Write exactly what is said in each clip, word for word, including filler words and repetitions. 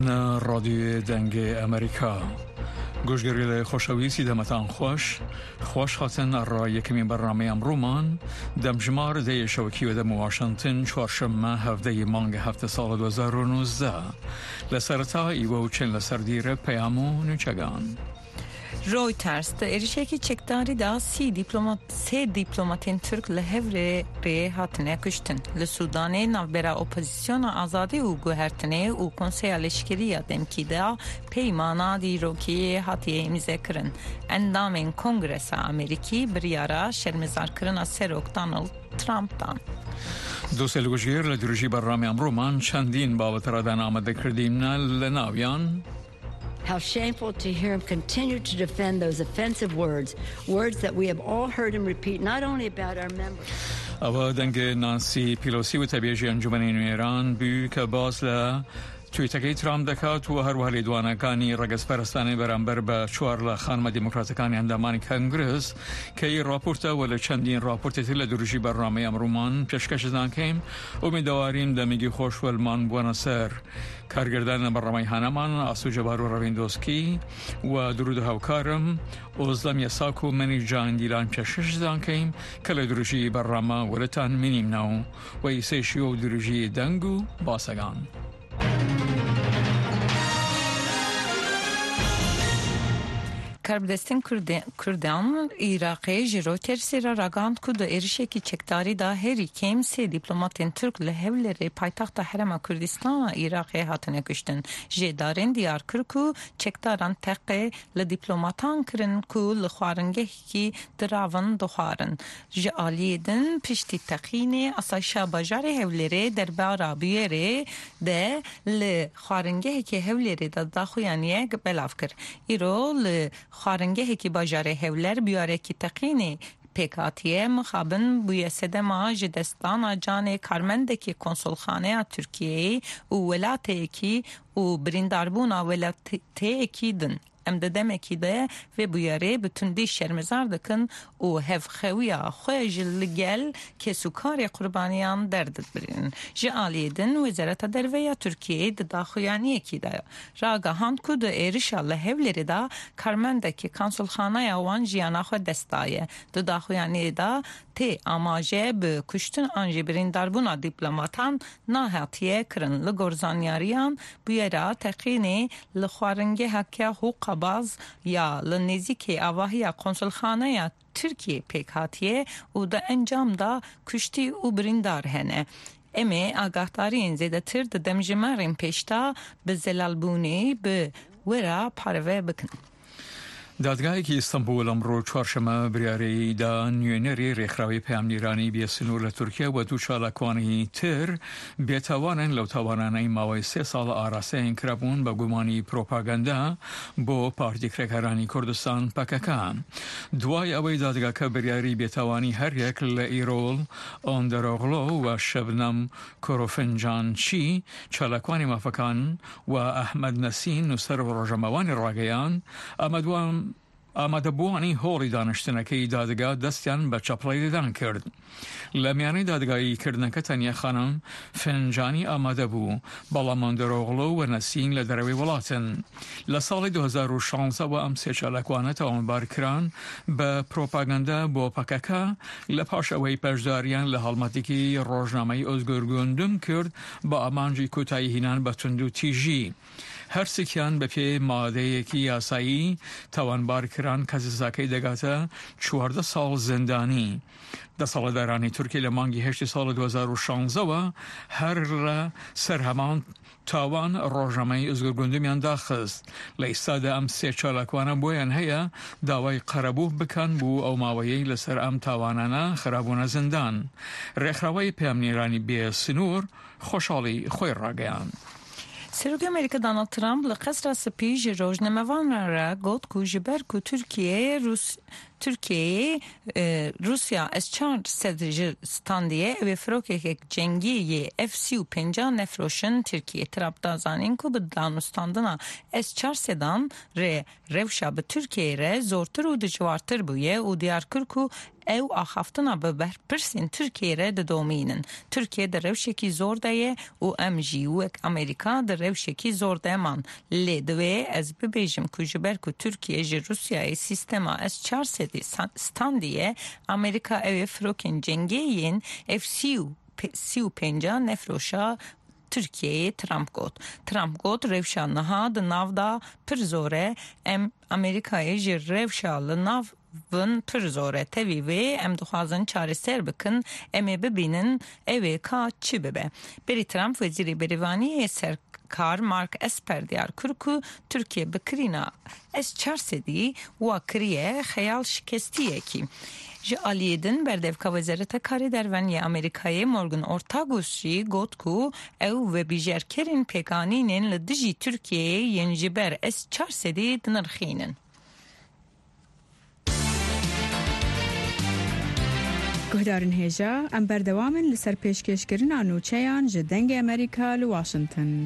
رادیو دنگ امریکا گوشگریل خوشویسی دمتان خوش خوش خاطن را یکمی برنامه امرومان دمجمار دی شوکی و دم واشنطن چهارشنبه هفته مانگ هفته سال دو هزار و نوزده لسرتا ایو چن لسردیر پیامو نچگان رویترز در ایرشکی چکداری دا سی دیپلمات سه دیپلماتین ترک لهوره ری هاتنه کشتن لسودانه نوبرا اپوزیسیون آزادی و گوهرتنه و کنسیه لشکری دمکی دا پیمانا دیروکی هاتیه امزه کرن اندامین کنگرس امریکی بریارا شرمزار کرن سروک دانالد ترامپ دان دوسل گوشگیر لدروجی برنامه امرومان چندین بابت را دن آمده کردیم لناویان How shameful to hear him continue to defend those offensive words, words that we have all heard him repeat, not only about our members. اوا دنگ نانسی پیلوسی و تبیجی انجمن ایران بی که باز ل تویتکی ترامپ دکات و هر وحلی دوانکانی رگز پرستانی برانبر با چوار لخانم دموکراتکانی اندامانی کنگرس که ای راپورتا ولی چندین راپورتی لدروجی برنامه امرومان پیشکش دانکیم امیدواریم دمیگی خوش ولمان بوانسر کارگردان برنامه هنمان آسو جبارو رویندوسکی و درود هاوکارم اوزلم یساکو منی جان دیلان پیشکش دانکیم که لدروجی برنامه ولتان منیم نو و ایسیشیو دروجی دنگو باسگان کربدستان کردان عراقی جروتر سر راگاند کد ایرشکی چکداری دا هری کم سه دیپلماتین ترک لهولری پایتخت حرم کردستان عراقی هاتنه کشتن جدارن دیار کرکو چکداران تقی لدیپلماتان کرن کو لخوارنگه کی دراون دخوارن جالیدن پشتی تقینه اسایشا بجار هولری در بارا بیره ده لخوارنگه کی هولری دا داخویانیه بلاف کر ایرو ل خارنگه کی باجاره هولر بیاره کی تقینه پیکاتیه مخابن بوی سدما جدستان جان کارمنده کی کنسولخانه ترکیه و ولاته کی و برینداربونا ولاته کی دن ام ده دمکی ده و بیاره بتوندی شرمزار دکن و هف خویا خوش لگل که سکار قربانیان درد برین جالیدن وزارت درویا ترکیه ده داخویانی کی ده راگهاند که ده ایرش الله هفلری ده کارمنده که کنسولخانه وان جیانا خود دستایه ده داخویانی ده تی آماجه به کشتن آنجی برین دربونا دیپلماتان ناهاتیه کرن لگرزانیاریان بیاره تقینی لخوارنگه حکه حقوق باز یا لنزیکی آواهی کنسولخانه یا ترکیه پیکاتیه و ده انجام دا کشتی و بریندار هنه امی آگاهدارین زیده تر ده دمجمارین پیشتا به زلالبونی به ورا پروه بکن دادگاهی که استانبول امرو چهارشنبه بریاری دا نیونری ریخراوی پیامگیرانی بی سنور لترکیه و دو چالاکوانی تر بیتوانن لو توانن این ماوی سه سال آراسته این کربون با گمانی پروپاگندا با پارتی کرکرانی کردستان پککا دوای اوی دادگاه که بریاری بیتوانی هر یک لایرول اندروغلو و شبنم کروفنجان چی چالاکوانی مفکان و احمد نسین نصر و رجموان راگیان امدوان آمده بوانی هولی دانشتنکی دادگاه دستیان به چپلای دیدن کرد. لمیانی دادگاهی کردن که تنیا خانم فنجانی آمده بو بالامان دروغلو و نسین لدروی ولاتن. لسال دو هزار و شانزده و امسی چالکوانه تاون بارکران به پروپاگندا با پککا لپاش اوی پشداریان لحالمتی که روزنامه ازگرگوندم کرد با امانجی کتایی هینان به تندو تیجی. هر سکیان به پی ماده یکی یاسایی توانبار کران کسی زاکی دگاتا چوارده سال زندانی. ده سال درانی ترکیه لمانگی هشت سال دو هزار و شانزده و هر سر همان تاوان روزنامه ازگرگوندمیان داخست. لیستاد ام سه چالاکوانا بوین هیا داوای قربوه بکن بو او ماویی لسر ام تاوانانا خرابون زندان. رخراوی پیامنیرانی بی سنور خوشحالی خوی راگیان. سروک امریکا دانالد ترامپ لقصر سپیج روزنامه‌وان را گفت که جبر که ترکیه روس ترکیه روسیا از چهار صدرستاندیه و فروک جنگی اف سی و پنجاه نفروشن ترکیه تراب دازانین که به دانستاندنا از چهار صدان ره روشا به ترکیه ره زورتر و دجوارتر بویه و دیار کر که ew axaftina bi berpirsên Tirkiye re didomînin. Tirkiye di rewşekî zor de ye û em jî wek Amerîka di rewşekî zor de man. Lê divê ez bibêjim ku ji ber ku Tirkiye ji Rusyayê sîstema S çar sedî standiye, Amerîka ew ê firokên cengê yên F sî û pênca nefroşa Türkiye'ye Trump got. Trump got rewşa niha di nav da pir zor e, em Amerîkayê ji rewşa li nav vın pir zor e. Tevî vê em dixwazin çareser bikin, em ê bibînin ew ê ka çi bibe. Berî Trump Wezîrê Berêvaniyê Serkar Mark Esper diyar kir ku Türkiye bi kirîna S çar sedî wa kiriye xeyal şikestiyekî. Ji aliyê din berdevka Wezareta Karê Derveniyê Amerîkayê Morgan Ortagus jî got ku ew vebîjerkerên pêkanînên li dijî Tirkiyeyê yên ji ber S çar sedî dinirxînin. Guhdarên hêja em berdewamin li ser pêşkêşkirina nûçeyan ji dengê Amerîka li Washington.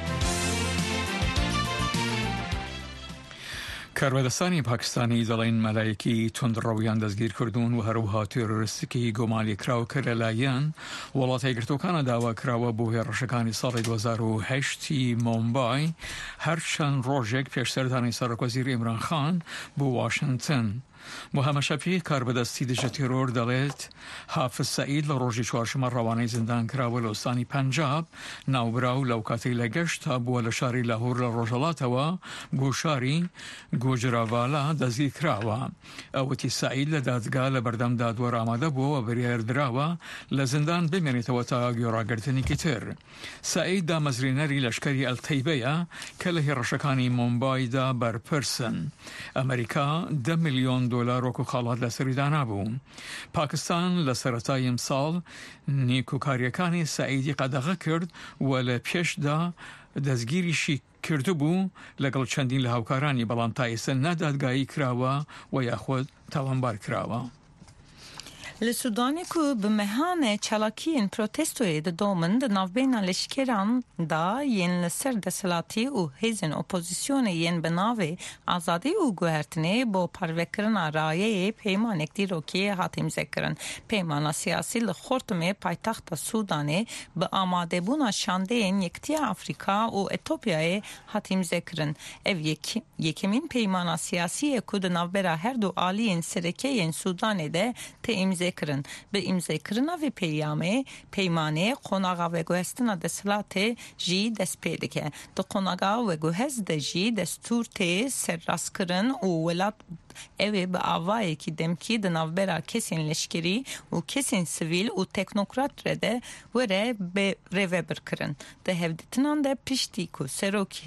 کاربەدەستانی پاکستانی دەڵێن مەلایەکی تندڕەویان دەستگیر کردوون و هەروەها تێرۆریستێکی گۆمالیکراوە کە لەلایەن وڵاتە یەکگرتووەکانە داوا کراوە بۆ هێرشەکانی ساڵی دوو هەزار و هەشتی مۆمبای هەرچەند ڕۆژێک پێشتر دانی سەرۆکوەزیر عیمران خان بۆ واشنگتن. محەممەد شەفیع کاربەدەستی دژە تێرۆر دەڵێت حافز سەعید لە ڕۆژی چوارشەمە ڕەوانەی زیندان کراوە لە ئوستانی پەنجاب ناوبراو لەو کاتەی لە گەشتا بووە لە شاری لاهور لە ڕۆژهەڵاتەوە بۆ شاری گۆجراڤالا دەستگیر کراوە. ئەوەتی سەعید لە دادگا لە بەردەم دادوەر ئامادە بووە بڕیاردراوە لە زیندان بمێنێتەوە تا گۆڕاگرتنێکی تر. سەعید دامەزرێنەری لەشکری ئەلتەیبەیە کە لە هێرشەکانی مۆمبایدا بەرپرسن. ئەمریکا دە میلیۆن دۆلار وەکو خاڵات لەسەری دانابوو. پاکستان لە سەرەتای ئەمساڵ نیکوکاریەکانی سەعیدی قەدەغە کرد و لە پێشدا دەستگیریشی کردبوو لەگەڵ چەندین لە هاوکارانی بەڵام تا ئێستا نەدادگایی کراوە و یاخود تاوانبار کراوە. Li Sudanê ku bi mehanê çalakiyên protestoyê didomin di navbêhna leşkeran da yên li ser deshilatî û hêzên opozisyonê yên bi navê azadî û guhertinê bo parvekirina rayeyê peymanek dîrokê hat îmzekirin. Peymana siyasî li Xortumê paytexta Sudanê bi amadebûna şandeyên Yekîtiya Afrika û Etopyayê hat îmzekirin. Ev yekemîn peymana siyasî ye ku di navbera her du aliyên serekeyên Sudanê de tê îmzekirin. Bi îmzekirina vê peyamê peymanê qonağa veguhestina deshilatê jî dest pê dike. Di qonağa veguhez de jî destûr tê serrastkirin û welat ew ê bi avayekî demkî di navbera kesên leşkerî û kesên sivîl û teknokrat re de were rêvebir kirin. Di hevdîtinan de piştî ku serokê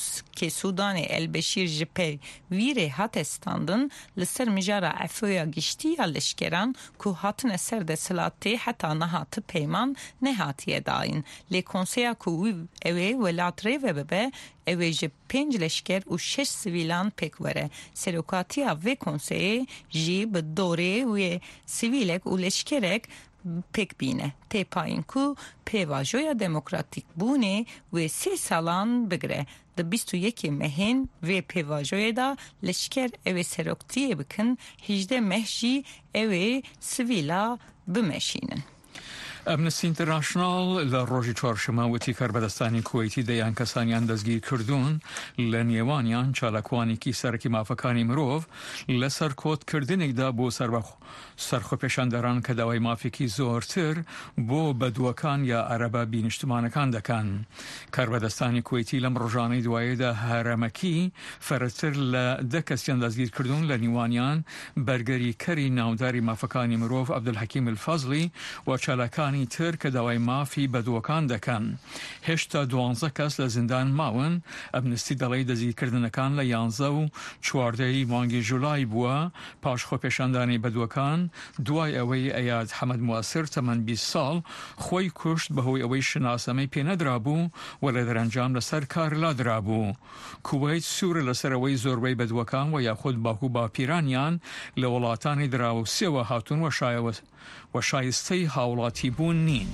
Sudanê Elbeşîr ji pey vîrê hate standin li ser mijara efoya giştiya leşkeran ku hatine ser deshilatê heta nehatı peyman nehatiye dayîn. Lê konseya ku ew ê welat rêve bibe ew ê ji pênc leşker û şeş sivîlan pêk were. Serokatiya vê konseyê jî bi dorê wê sivîlek û leşkerek pêk bîne. Têpayîn ku pêvajoya demokratîk bûnê wê sê salan bigire. Di bîst û yekê mehên vê pêvajoyê da leşker ew ê seroktiyê bikin, hîjdeh meh jî ew ê sivîla bimeşînin. ئەمنستی ئینتەرناشناڵ لە ڕۆژی چوارشەمە وتی کاربەدەستانی کوێیتی دەیان کەسانیان دەستگیر کردوون لە نێوانیان چالاکوانێکی سەرەکی مافەکانی مرۆڤ لەسەر کۆتکردنێکدا بۆ سەرخۆپێشاندەران کە داوای مافێکی زۆرتر بۆ بەدووەکان یا عەرەبە بینیشتمانەکان دەکەن. کاربەدەستانی کوێیتی لەم ڕۆژانەی دواییدا هەرەمەکی فەرەتر لە دە کەسیان دەستگیر کردوون لە نیوانیان بەرگەری کەری ناوداری مافەکانی مرۆڤ عەبدولحەکیم الفەزلی و چالاکان تر کە داوای مافی بەدووەکان دەکەن. هێشتا دوانزە کەس لە زیندان ماون. ئەمنستی دەڵێی دەستگیرکردنەکان لە یانزە و چواردەی مانگی ژولای بووە پاش خۆپێشاندانی بەدووەکان دوای ئەوەی ئەیاد حەمەد مواسر تەمەن بیست ساڵ خۆی کوشت بەهۆی ئەوەی شناسەمەی پێنەدرابوو و لە دەرەنجام لەسەر کار لادرابوو. کوێیت سوورە لەسەرەوەی زۆربەی بەدووەکان و یاخود باکو باپیرانیان لە وڵاتانی دراوسێوە هاتوون و شایەوە و شایستەی هاوڵاتی بوون نین.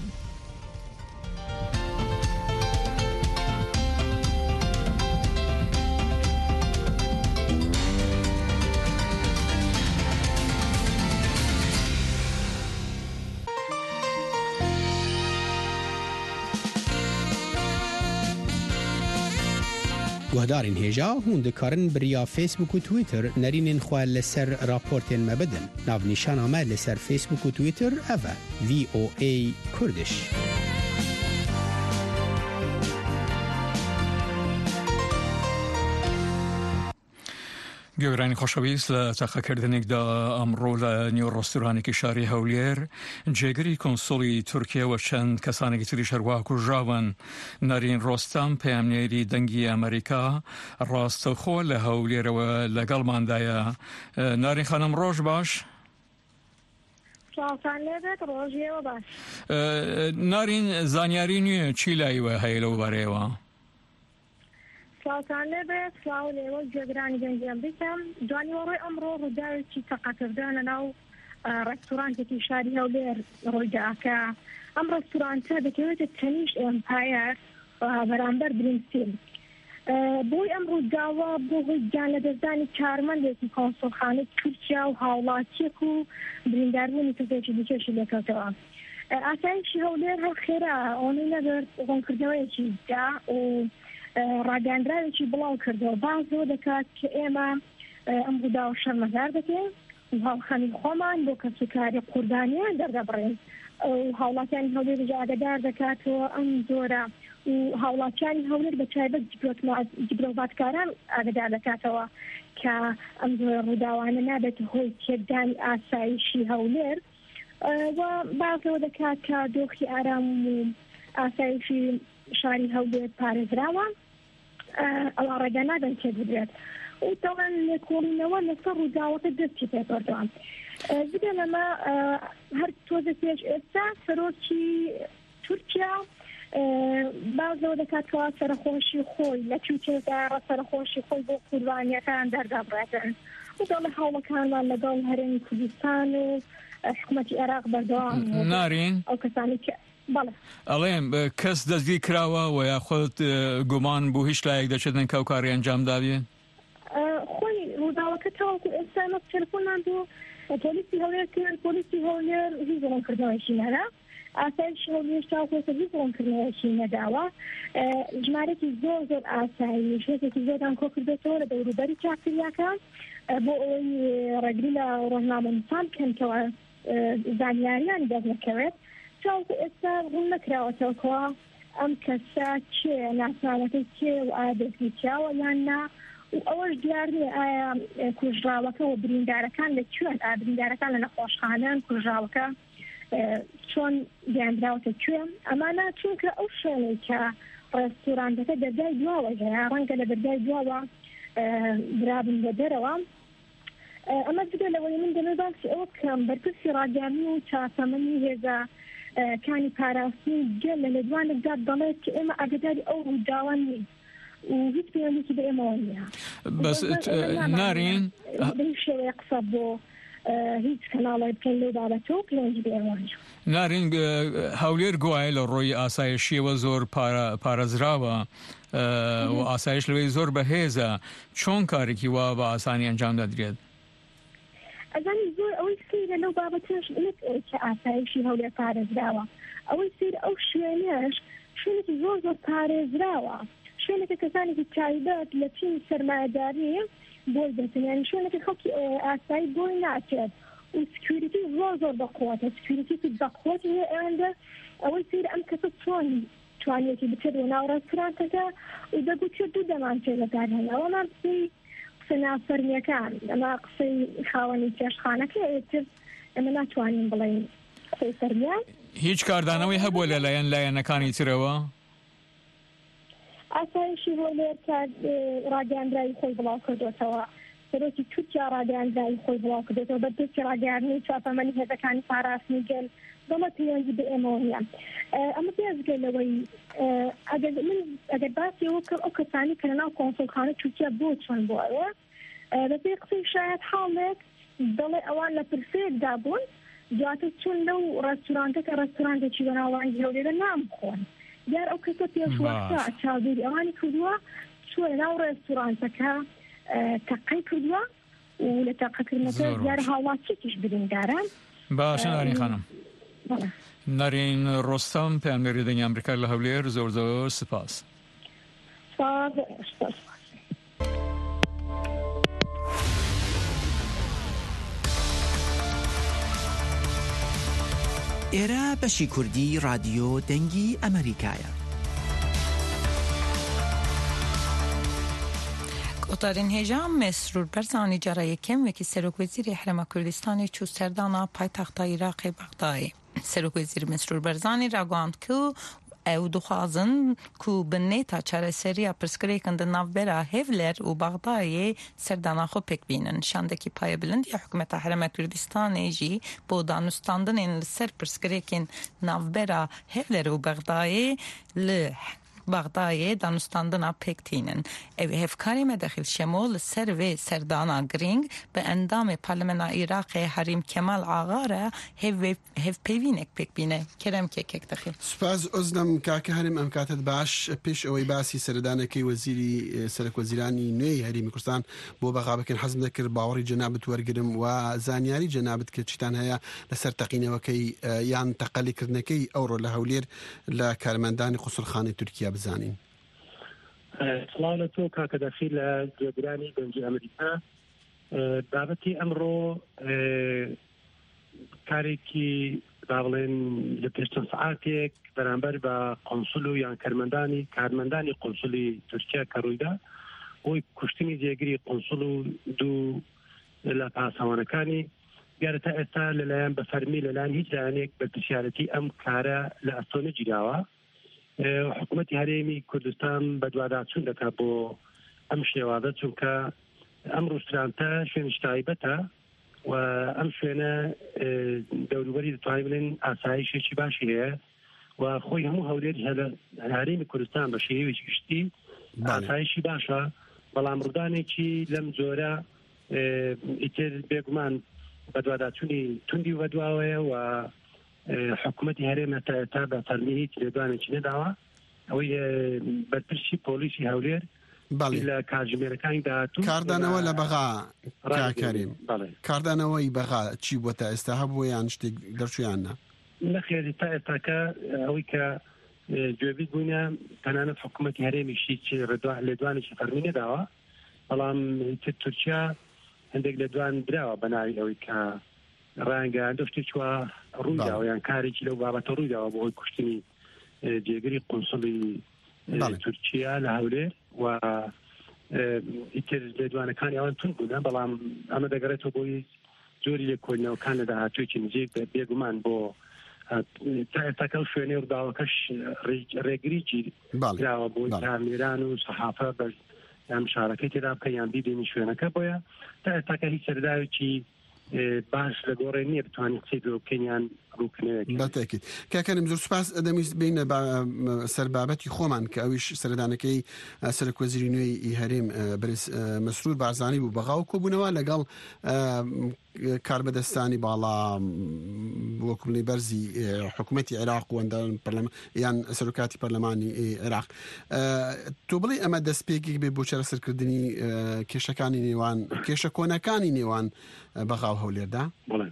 گهدارین هیجا هون دکارن بریا فیسبوک و تویتر نرینین خواه لسر راپورتین مبدن ناو نیشان آمد لسر فیسبوک و تویتر اوه وی او ای کردش. گەورانی خۆشەویست لە تەقەکردنێکدا ئەمڕۆ لە نیو ڕۆستورانێکی شاری هەولێر جێگەری کۆنسۆڵی تورکیا و چەند کەسانێکی تریش هەروە کوژراون. نارین ڕۆستام پەیامنێری دەنگی ئەمریکا ڕاستەوخۆ لە هەولێرەوە لەگەڵماندایە. نارین خانم ڕۆژ باش. نارین زانیاری نییە چی لایوە هەیە لەو بارەیەوە؟ ساڵتان لێبێت سلااو لێوە جێگرانی گەنجیان بکەم دوانی وەڕۆی ئەمڕۆ ڕووداوێکی تەقەکردانە ناو ڕێستورانتێکی شاری هەولێر ڕوویداکە ئەم ڕێستورانتە دەکەوێتە تەنیشت ئێمپایر بەرامبەر برینستیل. بۆی ئەم ڕووداوە بۆ هۆی گیان لە دەستدانی کارمەندێکی کۆنسۆڵخانەی تورکیا و هاوڵاتیەک و برینداربوونی کەسێکی دیکەشی لێکەوتەوە. ئاسایشی هەولێر هەر خێرا ئەوەی نەبێت ڕوونکردنەوەیەکی دا و ڕاگەاندراوێکی بڵاو کردەوە بازەوە دەکات کە ئێمە ئەم ڕووداوە شەرمەزار دەکەین و هاوخەمی خۆمان بۆ کەسوکاری قوردانیان دەردەبڕێن و هاوڵاتیانی هەولێر ئاگادار دەکاتەوە ئەم زۆرە و هاوڵاتیانی هەولێر بە تایبەت دیبلۆماتکاران ئاگادار دەکاتەوە کە ئەم زۆرە ڕووداوانە نابێت هۆی تێکدانی ئاسایشی هەولێر و بازەوە دەکات کە دۆخی ئارام و ئاسایشی شاری هەولێر پارێزراوە ئەوە ڕێگە نادەن تێ بدرێت و دەڵێن لێکۆڵینەوە لەسەر ڕووداوەکە دەستی پێبەردەوە. جگە لەمە هەر تۆزە پێش ئێستا سەرۆکی تورکیا بازەوە دەکاتەوە سەرخۆشی خۆی لە تویتەردا سەرخۆشی خۆی بۆ قوربانیەکان دەردەبڕێتن و دەڵێ هەوڵەکانمان لەگەڵ هەرێمی کوردستان و حکوومەتی عێراق بەردەوام نارین ئەو کەسانی کە ئەڵێم کەس دەستگیر کراوە و یاخۆت گومان بوو هیچ لایەک دەچێتن کە ئەو کاری ئەنجام دابێن؟ خۆی ڕووداوەکە تاوەکو ئێستا مە تەلەفۆنمان بۆ پۆلیسی هەولێر کرد پۆلیسی هەولێر هیچ ڕوونکردنەوەیشی نەدا ئاسایشی هەولێر تاوەکو هیچ ڕوونکردنەوەیشی نەداوە ژمارەی زۆر زۆر ئاسایی شێتێکی زۆردان کۆ کردێتەوە لە دەوروبەری چاکتریاکە بۆ ئەوەی ڕێگری لە ڕۆژنامە نووسان بکەنکەوە زانیاریان دەستنەکەوێت چاوکو ئێستا ڕوون نەکراوەتەوەکەوە ئەم کەسە چێ ناسناوەکەی چێ و ئایا دەستگیرکراوە یان نا و ئەوەش دیار نییە ئایا کوژراوەکە و بریندارەکان لەکوێن ئا بریندارەکان لە نەخۆشخانەن کوژراوەکە چۆن گیاندراوەتە کوێ ئەمانە چونکە ئەو شوێنەی کە ڕێستورانتەکە دەرگای دواوە هەیە ڕەنگە لە دەرگای دواوە درابن بە دەرەوە ئەمە جگە لەوەی من دەمە باسی ئەوە بکەم بەرپرسی ڕاگەاندنی و چاسەمەنی هێزە کانی پاراستنی گەل لە لەدوانێکدا دەڵێت کە ئێمە ئاگاداری ئەو ڕووداوان نین و هیچ پەیوەندیی بە ئێمەوە نییە. بەس نارین شێوەیە قسە بۆ هیچ کەناڵی بکەین لەو بابەتەوە پەیوەندی بە ئێوە نییە. نارین هەولێر گوایە لە ڕۆی ئاسایشیەوە زۆر پارێزراوە و ئاسایش لەوەی زۆر بەهێزە چۆن کارێکی وا بە ئاسانی ئەنجام دەدرێت؟ ئەزانی زۆر ئەوەی سیرە لەو بابەتەش نەک کە ئاسایشی هەولێر پارێزراوە ئەوەی سیر ئەو شوێنەش شوێنێکی زۆر زۆر پارێزراوە شوێنێکە کەسانێکی تایبەت لە چین سەرمایەداری بۆی دەچن یانی شوێنێکی خەڵکی ئاسایی بۆی ناچێت و سکیوریتی زۆر زۆر بەقوتە سکیوریتی بەقوت هەیە ئەوەندە ئەوەی سیر ئەم کەسە چۆن توانێتی بچێتەوە ناو ڕێستورانتەکە و دەگوتێت دوو دەمانچێت لەکار هەیە ئەوەمان قسەی نافەرمیەکان ئەمە قسەی خاوەنی کێشخانەکە ئێتر ئەمە ناتوانین بڵێین قسەی فەرمیان. هیچ کاردانەوەی هەبووە لە لایەن لایەنەکانی ترەوە؟ ئاسایشی هەولێر ڕاگەاندراوی خۆی بڵاو کردوێتەوە سەرۆکی تورکیا ڕاگەاندراوی خۆی بڵاو کردوێتەوە بە دەستی ڕاگەاندنی چاپەمەنی هێزەکانی پاراستنی گەل بەمە پەیوەندی بە ئێمەوە نییە. ئەمە پێزگەلەوەی ئەگەر باسی ئەوە کە ئەو کەسانی کە لەناو کۆنسۆڵخانە تورکیا بۆ چۆن بۆ ئەوە بەپێی قسەی شایەت حاڵێک دەڵێ ئەوان لە پرسێکدا بوون دواتر چون لەو ڕێستورانتە کە ڕێستورانتێکی بەناوبانگی هەولێرە نام بخۆن دیار ئەو کەسە پێشوەختە چاودێری ئەوانی کردووە چووە ناو ڕێستورانتەکە تەقەی کردووە و لە تەقەکردنەکە دیار هاوڵاتیەکیش برینداران. باشە نارین خانم. نارین ڕۆستام پەیامنێری دەنگی ئەمریکا لە هەولێر زۆر زۆر سپاس. سپاس. ئێرە بەشی کوردی رادیۆ دەنگی ئەمریکایە. Otarin hêja Mesrûr Barzanî cara yekem wekî Serokwezîrê Herêma Kurdistanê çû serdana paytexta Iraqê Bexdayê. Serokwezîr Mesrûr Barzanî ragand ku ew dixwazin ku bi nêta çareseriya pirsgirêkin di navbera Hevler û Bexdayê serdana xwe pêk bînin. Şandekî payebilind ya hikûmeta Herêma Kurdistanê jî bo danûstandinên li ser pirsgirêkên navbera Hevler û Bexdayê li Bexdayê danûstandina pêktînin. Ev hevkarê me dexil şemol li ser vê serdana giring bi endamê Parlemena Iraqê Herîm Kemal Ağa re hevpêvînek pêk bîne. Kerem kêkek dexil. سپاس ئۆزنم کاکە هەرم ئەم کاتت باش پێش ئەوەی باسی سەردانەکەی وەزیری سەرۆکوەزیرانی نوێی هەرێمی کوردستان بۆ بەغا بکەن حەزم دەکرد باوەڕی جەنابەت وەرگرم و زانیاری جەنابەت کە چیتان هەیە لەسەر تەقینەوەکەی یان تەقەلیکردنەکەی ئەوڕۆ لە هەولێر لە کارمەندانی قوسڵخانەی تورکیا بزانین. سڵاو لە تۆ کاکە دەخیل لە گوێگرانی گەنجی ئەمریکا. بابەتی ئەمڕۆ کارێکی با بڵێن لە پێشتن سعاتێک بەرامبەر بە قۆنسول و یان کارمەندانی کارمەندانی قۆنسولی تورکیا کە ڕوویدا بۆی کوشتنی جێگیری قۆنسول و دوو لە پاسەوانەکانی دیارە تا ئێستا لەلایەن بە فەرمی لەلایەن هیچ لایەنێک بە پرسیارەتی ئەم کارە لە ئەستۆ نەگیراوە. حکوومەتی هەرێمی کوردستان بە دوواداچوون دەکات بۆ ئەم شێوازە چونکە ئەم ڕووسرانتە شوێنی تایبەتە و ئەم شوێنە دەوروبەری دەتوانین بڵێن ئاسایشێکی باشی هەیە و خۆی هەموو هەولێر هەرێمی کوردستان بە شێوەیەکی گشتی ئاسایشی باشە، بەڵام ڕوودانێکی لەم جۆرە ئیتر بێگومان بە دوواداچوونی توندی بەدواوەیە و حکوومەتی هەرێمە تا بە فەرمی هیچ لێدوانێکی نەداوە. ئەوەی بەرپرسی پۆلیسی هەولێر لە کاتژمێرەکانی داهاتوو کاردانەوە لە بەغا کاکەریم کاردانەوەی بەغا چی بووە تا ئێستا هەبووە یان شتێک دەرچوویاننا؟ نەخێری تا ئێستاکە ئەوەی کە گوێبیست بووینە تەنانەت حکوومەتی هەرێمیشی لێدوانێکی فەرمی نەداوە، بەڵام تورکیا هەندێک لێدوان براوە بە ناوی ئەوەی کە ڕەنگە دەشتی چوە ڕوویداوە یان کارێکی لەو بابەتە ڕوویداوە بۆ ئەوی کوشتنی جێگەری قۆنسوڵی تورکیا لە هەولێر و ئیتر لێدوانەکانی ئەوان تون بوونە، بەڵام ئەمە دەگەڕێتەوە بۆی جۆری لێکۆڵینەوەکان لە داهاتوویەکی نزیک بێگومان بۆ تا ئێستاکە ئەو شوێنەی ڕووداوەکەش ڕێگریی دراوە بۆ کارمێران و سەحافە بە یان شارەکەی تێدا بکە یان بیدێنی شوێنەکە، بۆیە تا ئێستاکە هیچ سەرداوێکی باش لە گۆڕێ نییە بتوانین قسەی بکەین ڕووکنەوەکی. بەتاکید کاکەریم زۆر سوپاس دەمویست بینە سەربابەتی خۆمان کە ئەویش سەردانەکەی سەرۆکوەزیری نوێی هەرێم مەسرور بارزانی بوو بەغا و کۆبوونەوە لەگەڵ کاربەدەستانی باڵا وەکوڵی بەرزی حکوومەتی عێراق و یان سەرۆکاتی پەرلەمانی عێراق. تۆ بڵێ ئەمە دەستپێکێک بێ بۆ چارەسەرکردنی کێشەکانی نێوان کێشە کۆنەکانی نێوان بەغا و هەولێردا؟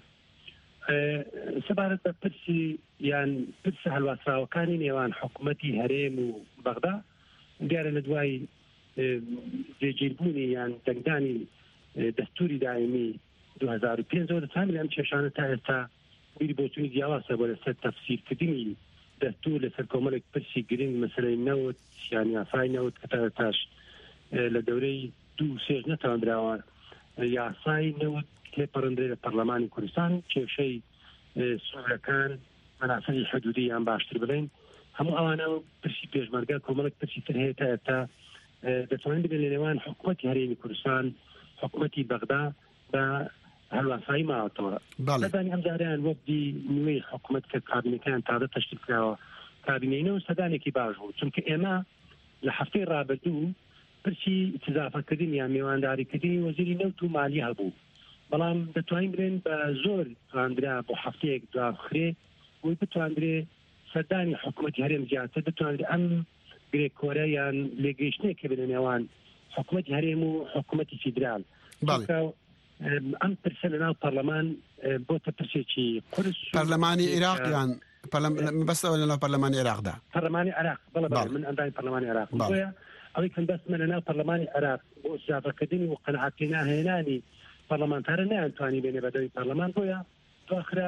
سەبارەت بە پرسی یان پرسە هەڵواسراوەکانی نێوان حکوومەتی هەرێم و بەغدا دیارە لە دوای جێگیربوونی یان دەنگدانی دەستوری دائیمی دوو هەزار و پێنج دەتوانین ئەم کێشانە تا ئێستا بیری بۆچوونی جیاوازە بۆ لەسەر تەفسیرکردنی دەستور لەسەر کۆمەڵێک پرسی گرنگ مەسەلەی نەوت یان یاسای نەوت کە تا ئێستاش لە دەورەی دوو سێژ نەتەوەندراوە یاسای نەوت لێپەڕەندرێ لە پەرلەمانی کوردستان کێشەی سوورەکان مەناسەری حدودی یان باشتر بڵێن هەموو ئەوانە پرسی پێشمەرگە کۆمەڵێک پرسی تر هەیە تا ئێستا دەتوانین بێت لە نێوان حکوومەتی هەرێمی کوردستان حکوومەتی بەغدا بە هەلواسایی ماوەتەوە. سەدانی ئەم جاریان وەبدی نوێی حکوومەت کە کابینەکان تازە تەشکیل کراوە کابینەینەوە سەدانێکی باش بوو، چونکە ئێمە لە هەفتەی ڕابردوو پرسی ئیتیزافەکردنی یان میوانداریکردنی وەزیری نەوت و مالی هەبوو، بەڵام دەتوانین بڵێن بە زۆر توانرا بۆ هەفتەیەک دواخرێ بۆی بتواندرێ سەردانی حکوومەتی هەرێم زیاتر بتواندرێ ئەم گرێکۆرە یان لێگەیشتنێک کە بە نێوان حکوومەتی هەرێم و حکوومەتی فیدرال. ئەم پرسە لەناو پەرلەمان بۆتە پرسێکی قورس پەرلەمانی عێراق یان بەسەوە لەناو پەرلەمانی عێراقدا پەرلەمانی عێراق بەڵێ من ئەندای پەرلەمانی عێراق بۆیە ئەوەی کەم بەسمە لەناو پەرلەمانی عێراق بۆ ئیجابەکردنی و قەنەعەتپێ ناهێنانی پەرلەمانتارە نەیانتوانی بێنێ بەدەوری پەرلەمان، بۆیە دواخرا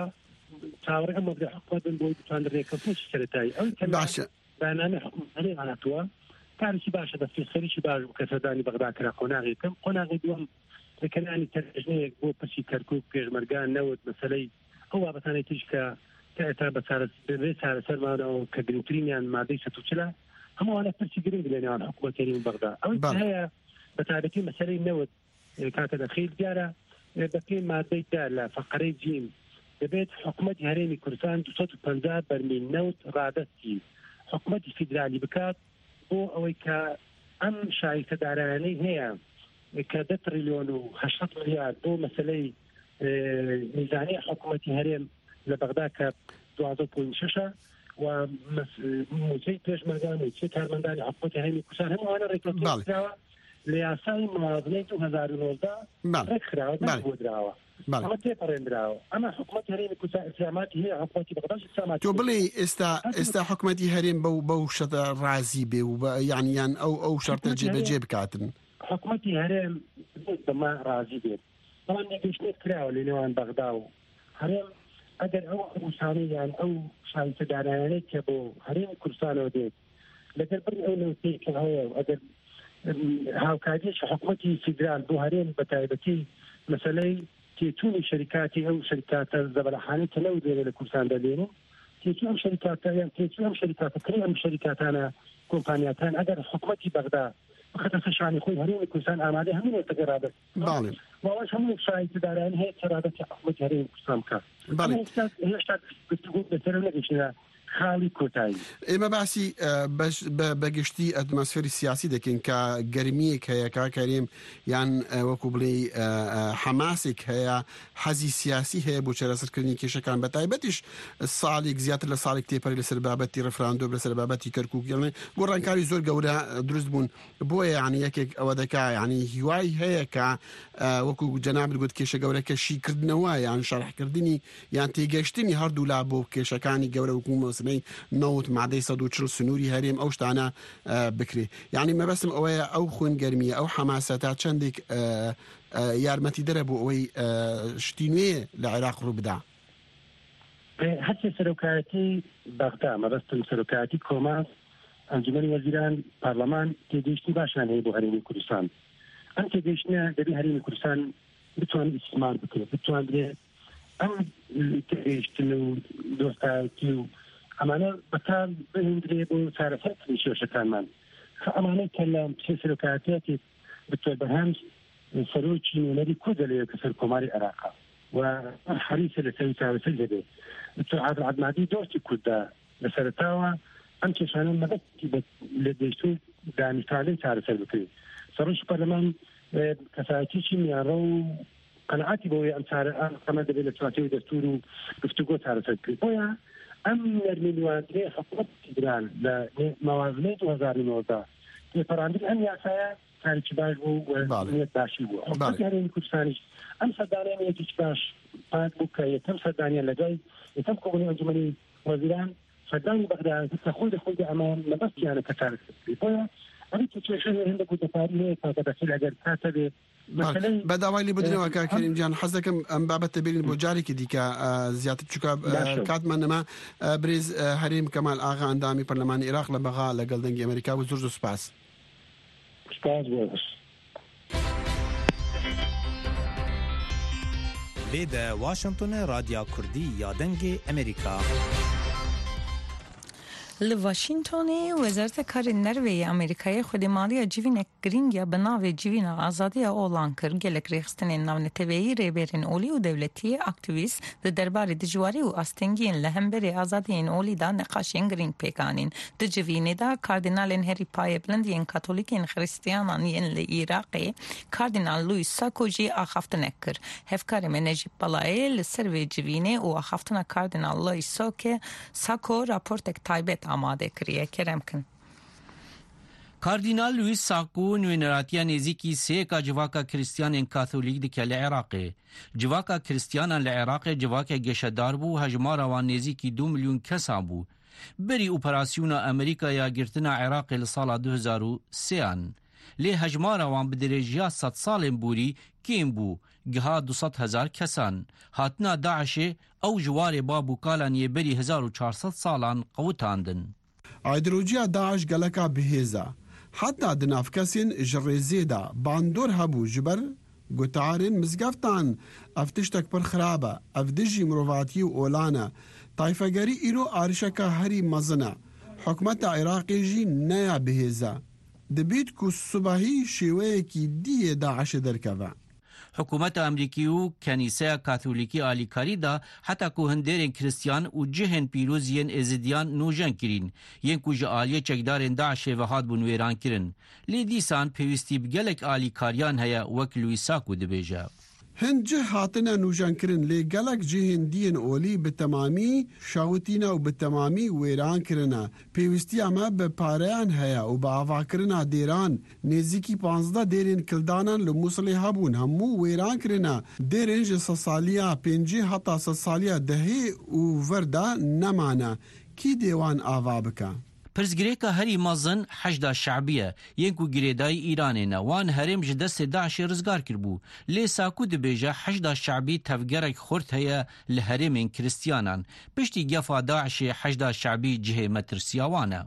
چاوەڕێگە مەبدە حکومەت بن بۆی بتوان ڕێکەوتنی سەرەتایی ئەو باشە بەنامەی حکومەتەکەی هاتووە کارێکی باشە دەستی خەریکی باش بوو کە سەردانی بەغدا کرا قۆناغێکم قۆناغی دووەم ڕێکەنانی تەرژنەیەک بۆ پرسی کەرکووک پێشمەرگان نەوت مەسەلەی ئەو بابەتانەی تریش کە تا بە بێ چارەسەرمانەوە کە گرنگترینیان مادەی سەد و چلە هەمووانە پرسی گرنگ لە نێوان حکومەتێری بەغدا ئەوەی هەیە بە تایبەتی مەسەلەی نەوت کاتە دەخیل دیارە بەپێی مادەیدا لە فەقەرەی جیم دەبێت حکومەتی هەرێمی کوردستان دووسەد و پەنجا بەرمیل نەوت ڕادەستی حکومەتی فیدرالی بکات بۆ ئەوەی کە ئەم شایستەدارانەی هەیە کە دە تریلیۆن و هەشت ملیار بۆ مەسەلەی میزانی حکومەتی هەرێم لە بەغدا کە دوازدە پۆینت شەشە و موچەی پێشمەرگان و چێ کارمەندانی حکومەتی هەرێمی کوردستان هەمووانە ڕێکەوتووە کراوە لە یاسای موازنەی دوو هەزار و نۆزدە ڕێکخراوە دەربۆدراوە ئەمە تێپەڕێنراوە ئەمە حکومەتی هەرێمی کوردستان ئیسلاماتی هەیە حکومەتی بەغداش ئیسلاماتی تۆ بڵێ ئێستا ئێستا حکومەتی هەرێم بەو بەو شەتە ڕازی بێ و یانیان ئەو ئەو شەرتە جێبەجێ بکاتن حکومەتی هەرێم بەما ڕازی بێت بەڵام نەگەیشتێت کراوە لە نێوان بەغدا و هەرێم ئەگەر ئەو ئەوسانەیان ئەو شایستەدارانەی کە بۆ هەرێمی کوردستانەوە دێت لەگەر بڕی ئەو نەوتەی کە هەیە ئەگەر هاوکاریش حکومەتی فیدرال بۆ هەرێم بە تایبەتی مەسەلەی تێچوونی شەریکاتی ئەو شەریکاتە زەبەلەحانەی کە نەو دێنێ لە کوردستان دەدێنن تێچوو ئەم شەریکاتە یان تێچوو ئەم شەریکاتە کڕی ئەم شەریکاتانە کۆمپانیاتان ئەگەر حکومەتی بەغدا بخەتە سەرشانی خۆی هەرێمی کوردستان ئامادەی هەموو نێتەکە ڕادەت باڵێ واش هەموو شایستەداران هەیە کە ڕادەتی حکومەتی هەرێمی کوردستان بکات هێشتا گفتوگۆ بەسەر نەگەیشتنە خاڵی کۆتایی ئێمە باسی بەگشتی ئەتمۆسفێری سیاسی دەکەین کە گەرمیەک هەیە کاکەریم یان وەکو بڵێ حەماسێک هەیە حەزی سیاسی هەیە بۆ چارەسەرکردنی کێشەکان بە تایبەتیش ساڵێک زیاتر لە ساڵێک تێپەڕی لەسەر بابەتی ڕفراندۆ لەسەر بابەتی کەرکووک یڵێ بۆ ڕەنکاری زۆر گەورە دروست بوون بۆیە یعنی یەکێک ئەوە دەکا یعنی هیوای هەیە کە وەکو جەناب گوت کێشە گەورەکە شیکردنەوە یان شەرحکردنی یان تێگەشتنی هەردوو لا بۆ کێشەکانی گەورە وکومە نەوت مادەی سەد و چل سنووری هەرێم ئەو شتانە بکرێ یعنی مەبەستم ئەوەیە ئەو خوێن گەرمیە ئەو حەماسە تا چەندێک یارمەتی دەرە بۆ ئەوەی شتی نوێ لە عێراق ڕوو بدا هەرچی سەرۆکایەتی بەغدا مەبەستم سەرۆکایەتی کۆماس ئەنجومەنی وەزیران پارلەمان تێگەیشتی باشیان هەیە بۆ هەرێمی کوردستان ئەم تێگەیشتنە دەبێت هەرێمی کوردستان بتوانێت ئیسمار بکرێت بتوانێت ئەم تێگەیشتن و دۆستایەتی و ئەمانە بەکار بهێنرێ بۆ چارەسەرکردنی کێشەکانمان ئەمانەی کە لە پێ سەرۆکایەتێکی بتوێت بەرهەم سەرۆکی نوێنەری کورد لەوێ کە سەر کۆماری عێراقا و حەریصە لە سەری چارەسەر دەبێت عادل عەدنانی دۆستی کوردە لە سەرەتاوە ئەم کێشانە مەبەستی لە گەیشتن دانیشتوانەی چارەسەر بکرێت سەرۆکی پەرلەمان کەسایەتیی میانڕە و قەنەعاتی بۆی ئەم چارە ئەمە دەبێت لە چوارچێوەی دەستور و گفتوگۆ چارەسەر بکرێت بۆیە ئەم نەرمینوانترێ حکومەت فیدرال لە موازنەی دوو هەزار و نۆزدە تێپەڕاندن ئەم یاسایە کارێکی باش بوو و نیەت باشی بوو حکومەتی هەرێمی کوردستانیش ئەم سەردانیانەیەکیش باش پات بوو کە یەکەم سەردانیان لەگای یەکەم کۆبوونی ئەنجومەنی وەزیران سەردانی بەغدا کە خۆی لەخۆی ئەمان مەبەستیانە کە چارەسەر بکرێت بۆیە ئەمی کێشەی هێندە گوتەپاری هەیە کاکە دەخیل ئەگەر کاتە بێت بەداوای لی بدنەوە کاکەریم جان حەز دەکەم ئەم بابەتە بێنین بۆ جارێکی دیکە زیاتر چووکە کاتمان نەما برێز هەرێم کەمال ئاغا ئەندامی پەرلەمانی عێراق لە بەغا لەگەڵ دەنگی ئەمریکا و زۆر زۆر سوپاس لێ دە واشنگتۆنە رادیا کوردی یا دەنگی ئەمریکا Li Washingtonê Wezareta Karên Nerveyê Amerîkayê xwedîmaliya civînek girîng ya bi navê civîna azadiya olan kir gelek rêxistinên navneteveyî rêberên olî û dewletî aktivîst di derbarê dijwarî û astengiyên li hemberê azadiyên olî da neqaşên girîng pêkanîn. Di civînê da kardînalên herî payebilind yên katolîkên xristiyanan yên li Îraqê Kardînal Louis Sako jî axaftinek kir. Hevkarê me Necip Balayê li ser vê civînê û axaftina Kardînal Louis Sako raportek taybet amade kiriye keremkin. Kardînal Louis Sako nûneratiya nêzîkî sêyeka civaka Kristyanên Katolîk dike li Iraqê. Civaka Kristyanan li Iraqê civakek geşedar bû hejmara wan nêzîkî du milyon kesan bû. Berî operasyona Amerîkaya girtina Iraqê li sala du hezar û sêyan. لی هجمار وان بدرجیا صد سال بوری کیم بو گها دوصد هزار کسان هاتنا داعش او جوار بابو کالان یبری هزار و چهارصد سالان قوتاندن ایدئولوژیا داعش گلکا بهیزا حتی دناف کسین جرزیدا باندور هبو جبر گوتارن مزگفتان افتشتک پر خرابه افدجی مروواتی و اولانا طایفگری ایرو آرشکا هری مزنه حکومت عراقی جی نیا بهیزا دبیت کو صبحی شیوه کی دی داعش درکوه حکومت امریکی و کنیسه کاتولیکی آلیکاری دا حتی که هندرین کریستیان و جهن پیروزین ازدیان نوجن کرین ین که جعالی چکدارین داعش و هاد بون ویران کرن لی دیسان پیوستی بگلک آلیکاریان هیا وکلوی ساکو دبیجه هند جه هاتنا نوجان کرن لی گلک جهن دین اولی بتمامی شاوتینا و بتمامی ویران کرنا پیوستی اما بپاریان هیا و با آوا کرنا دیران نزیکی پانزده دیرین کلدانان لموصلی هبون همو ویران کرنا دیرین جه سسالیا پینجی حتا سسالیا دهی و وردا نمانا کی دیوان آوا بکا پرزگریکا هری مازن حشدا شعبیه ینکو گریدای ایرانینا وان هرم جدست داعش رزگار کربو لی ساکو دبیجه حشدا شعبی تفگرک خورت هیا لهرمین کریستیانان پشتی گفا داعش حشدا شعبی جهه مترسیاوانه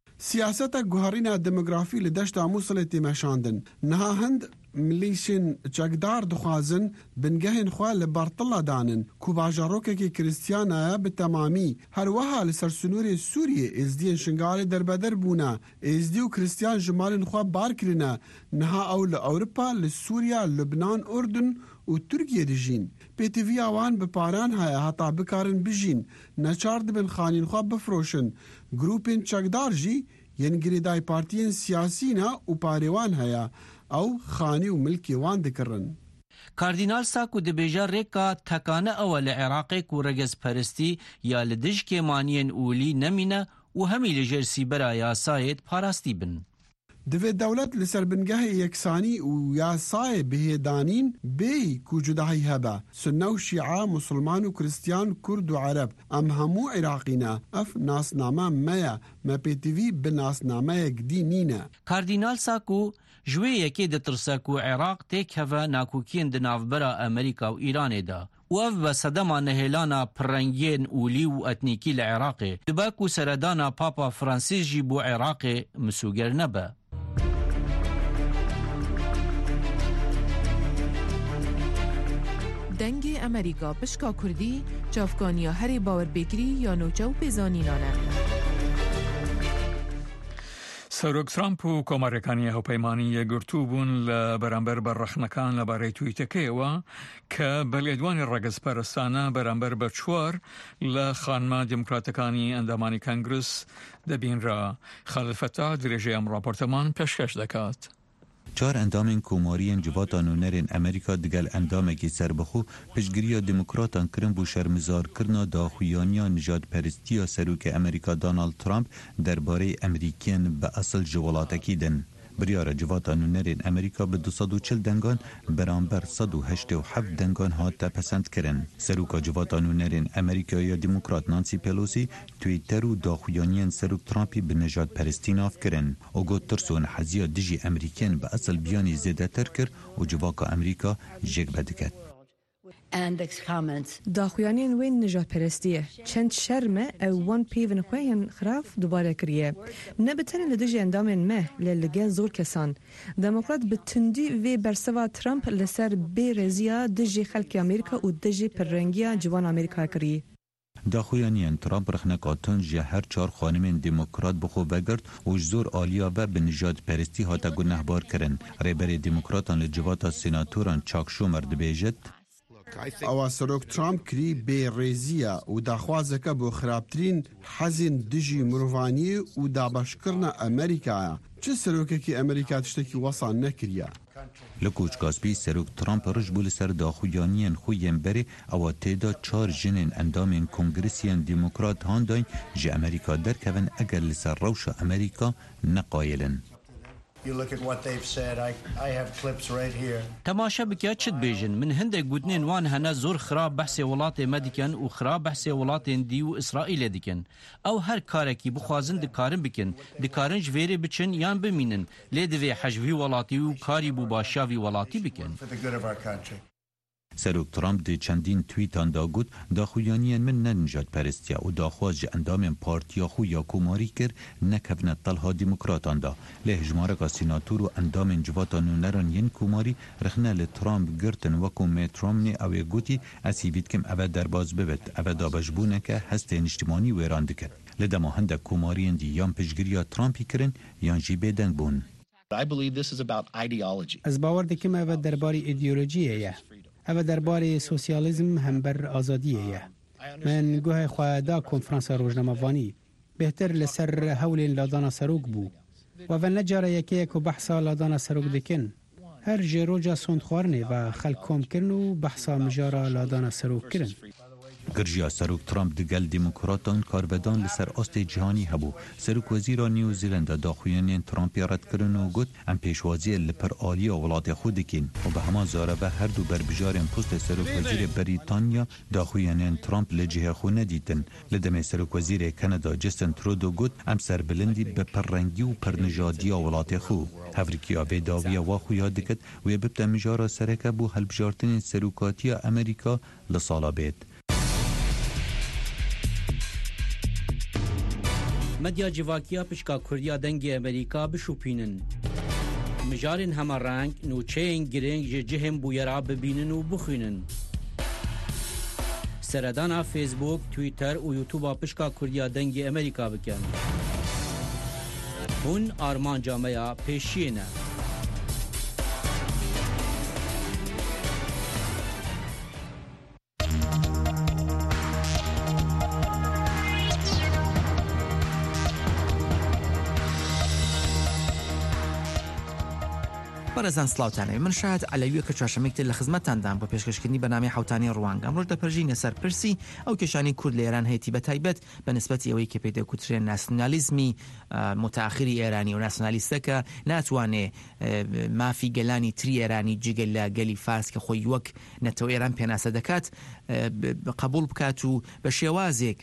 سیاستا گوهرینا دموگرافی لدشتا موصل تیمشاندن نها هند ملیشن چکدار دخوازن بنگهن خواه لبارطلا دانن کو باجاروکه که کریستیانا بتمامی هر وها لسرسنور سوریه ازدین شنگال دربدر بونا ازدیو کریستیان جمالن خواه بار کرنا نها اول اوروپا لسوریا لبنان اردن و ترکیه دجین پیتوی آوان بپاران های حتا بکارن بجین نچارد بن خانین خواه بفروشن گروپین چکدار جی ین گریدای پارتین سیاسینا و پاریوان هیا او خانی و ملکی وان دکرن کاردینال ساکو دبیجه ریکا تکانه اول عراقی کو رگز پرستی یا لدج که مانین اولی نمینه و همی لجرسی برا یاسایت پاراستی بن دوی دولت لسر بنگاه یکسانی و یاسای بهدانین بی کو جداهی هبا سنه و شیعه مسلمان و کریستیان کرد و عرب ام همو عراقینا اف ناسنامه میا ما پیتوی بناسنامه گدی نینه کاردینال ساکو جوی یکی د ترسکو عراق تک هوا ناکوکین د ناوبرا امریکا و ایران دا و اف بصدما نهلانا پرنگین اولی و اتنیکی لعراق دباکو سردانا پاپا فرانسیس جی بو عراق مسوگر نبا دنگ امریکا پشکا کردی جافگانیا هری باور بگری یا نوچو بزانینانه سەرۆک ترامپ و کۆمارەکانی هەوپەیمانی یەکگرتوو بوون لە بەرامبەر بەڕەخنەکان لەبارەی تویتەکەیەوە کە بەلێدوانی ڕەگەزپەرستانە بەرامبەر بە چوار لە خانما دموکراتەکانی ئەندامانی کەنگرس دەبینرا. خالد فەتاح درێژەی ئەم ڕاپۆرتەمان پێشکەش دەکات. چار اندام کومارین جواتان و نرین امریکا دگل اندام کی سربخو پشگیری دموکراتان کرن بو شرمزار کرنا داخویانیا نجات پرستی سروک امریکا دانالد ترامپ درباره امریکین به اصل جوالاتکی دن. بریار جواتان و نرین امریکا به دوصد و چل دنگان برانبر صد و هشت و هفت دنگان هات پسند کرن. سروکا جواتان و نرین امریکا یا دموکرات نانسی پیلوسی تویتر و داخویانیان سروک ترامپی به نجات پرستی ناف کرن. او گوت ترسون حزیا دجی امریکین به اصل بیانی زیده تر کر و جواکا امریکا جگ بدکت. داخویانین وین نجات پرستیه چند شرمه او وان پیون خوین خراف دوباره کریه نبتن لدجی اندامن مه للگل زور کسان دموکرات بتندی وی برسوا ترامپ لسر بی رزیا دجی خلق امریکا و دجی پررنگیا جوان امریکا کریه داخویانیان ترامپ رخنکاتن جه هر چار خانمین دموکرات بخو بگرد و جزور آلیا و به نجات پرستی هاتا گنهبار کرن. ریبر دموکراتان لجواتا سیناتوران چاک شومر دبیجت او سروک ترامپ کری بی ریزیا و داخوازکه بو خرابترین حزین دجی مروانی و دابشکرنا امریکا چه سروکه که امریکا تشتکی وصان نکریا لکوچ کاسبی سروک ترامپ رج بول سر داخویانین خویم بری او تیدا چار جنین اندامین کنگرسیان دموکرات هانداین جه امریکا درکون اگر لسر روش امریکا نقایلن You look at what they've said. I, I have clips right here. تماشا بکیا چت بیجن من هنده گودنین وان هنه زور خراب بحث ولات مدیکن و خراب بحث ولات دی و اسرائیل دیکن او هر کارکی بخوازن دکارن بکن دکارن جویری بچن یان بمینن لیدوی حجوی ولاتی و کاری بو باشاوی ولاتی بکن سروک ترامپ دی چندین تویتان دا گود دا خویانیان من ننجات پرستیا و دا خواست جه اندام پارتیا خو یا کوماری کر نکفنت طلها دیموکراتان دا له جمارک سیناتور و اندام جواتان و نران ین کوماری رخنه لترامپ گرتن وکو میترامنی اوی گوتی اسی بید کم اوه درباز ببت اوه دا بجبونه که هست نشتیمانی ویران دکر لدما هنده کومارین دی یان پشگریا ترامپی کرن یان جی بیدن بون I believe this is about ideology. از باور دکم اوه درباری ایدئولوژیه اوه درباره سوسیالیزم هم بر آزادیه من گوه خواهدا کنفرانس روزنامه‌وانی بهتر لسر هول لادانا سروک بو و و نجاره یکی یک بحثا لادانا سروک دکن هر جروجا سندخوارنه و خلکم کرن و بحثا مجارا لادانا سروک کرن گرجیا سروک ترامپ دگل دیموکراتان کاربدان لسر آست جهانی هبو سروک وزیرا نیوزیلند داخویانین ترامپی رد کرن و گوت ام پیشوازی لپر آلی ولات خود کین و به همان زاربه هر دو بربجارین پست سروک وزیر بریتانیا داخویانین ترامپ لجهه خو ندیتن لدم سروک وزیر کانادا جستن ترودو گوت ام سر بلندی به پررنگی و پرنژادی ولات خو هفریکیا به داوی و خویا دکت و ببت مجارا سرکه بو هلبجارتن سروکاتی امریکا لسالا بید مدیا جواکیا پشکا کردیا دنگ امریکا بشوپینن مجارن همه رنگ نوچین گرنگ جهم بویرا ببینن و بخوینن سردانا فیسبوک تویتر و یوتیوب پشکا کردیا دنگ امریکا بکن هون آرمان جامعه پیشینه بەڕێزان سلااوتانەوە من شاید علەویە کە چوارشەمێکتر لە خزمەتتاندام بۆ پێشکەشکردنی بەنامی حوتانی ڕوانگە ئەمڕۆژ دەپەرژینە سەر پرسی ئەو کێشانی کورد لە ئێران هەیەی بە تایبەت بە نسبەتی ئەوەی کە پێی دەکوترێن ناسیۆنالیزمی متاخری ئێرانی و ناسیۆنالیستەکە ناتوانێ مافی گەلانی تری ئێرانی جگەل لە گەلی فارس کە خۆی وەک نەتەوە ئێران پێناسە دەکات قبول بکات و بە شێوازێک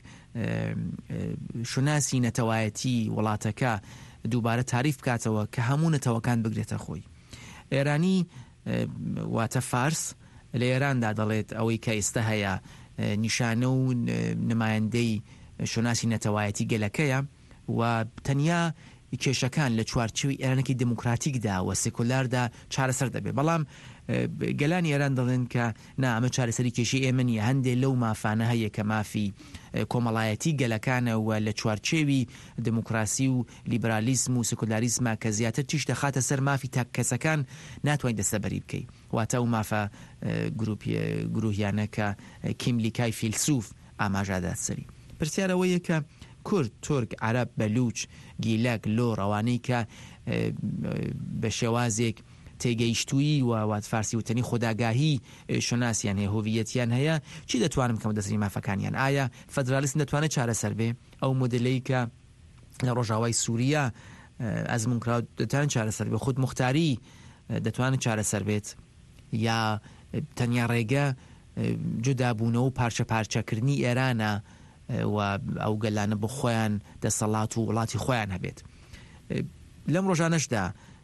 شوناسی نەتەوایەتی وڵاتەکە دووبارە تاریف بکاتەوە کە هەموو نەتەوەکان بگرێتە خۆی ئێرانی واتە فارس لە ئێراندا دەڵێت ئەوەی کە ئێستا هەیە نیشانە و نمایەندەی شوناسی نەتەوایەتی گەلەکەیە و تەنیا کێشەکان لە چوارچێوی ئێرانێکی دموکراتیکدا و سێکولاردا چارەسەر دەبێت بەڵام گەلانی ئێران دەڵێن کە نا ئەمە چارەسەری کێشەی ئێمە نیە هەندێک لەو مافانە هەیە کە مافی کۆمەڵایەتی گەلەکانەوە لە چوارچێوی دموکراسی و لیبرالیسم و سکولاریسمە کە زیاتر تیش دەخاتە سەر مافی تاک کەسەکان ناتوانین دەستەبەری بکەیت واتە و مافە گروهیانە کە کیملیکای فیلسوف ئاماژادات سەری پرسیارەوەیە کە کورد تورک عەرەب بەلوچ گیلەک لۆ ڕەوانەی کە بە شێوازێک تێگەیشتووی و وات فارسی وتنی خوداگاهی شوناسیان هەیە هۆڤیەتیان هەیە چی دەتوانم کەم دەسەری مافەکانیان ئایا فەدرالیسم دەتوانێت چارەسەر بێ ئەو مۆدلەی کە لە ڕۆژاوای سووریا ئەزمونکراوت دەتوانێت چارەسەر بێ خود موختاری دەتوانێت چارەسەر بێت یا تەنیا ڕێگە جودابوونەوە و پارچە پارچەکردنی ئێرانە و ئەو گەلانە بۆ خۆیان دەسەڵات و وڵاتی خۆیان هەبێت لەم ڕۆژانەشدا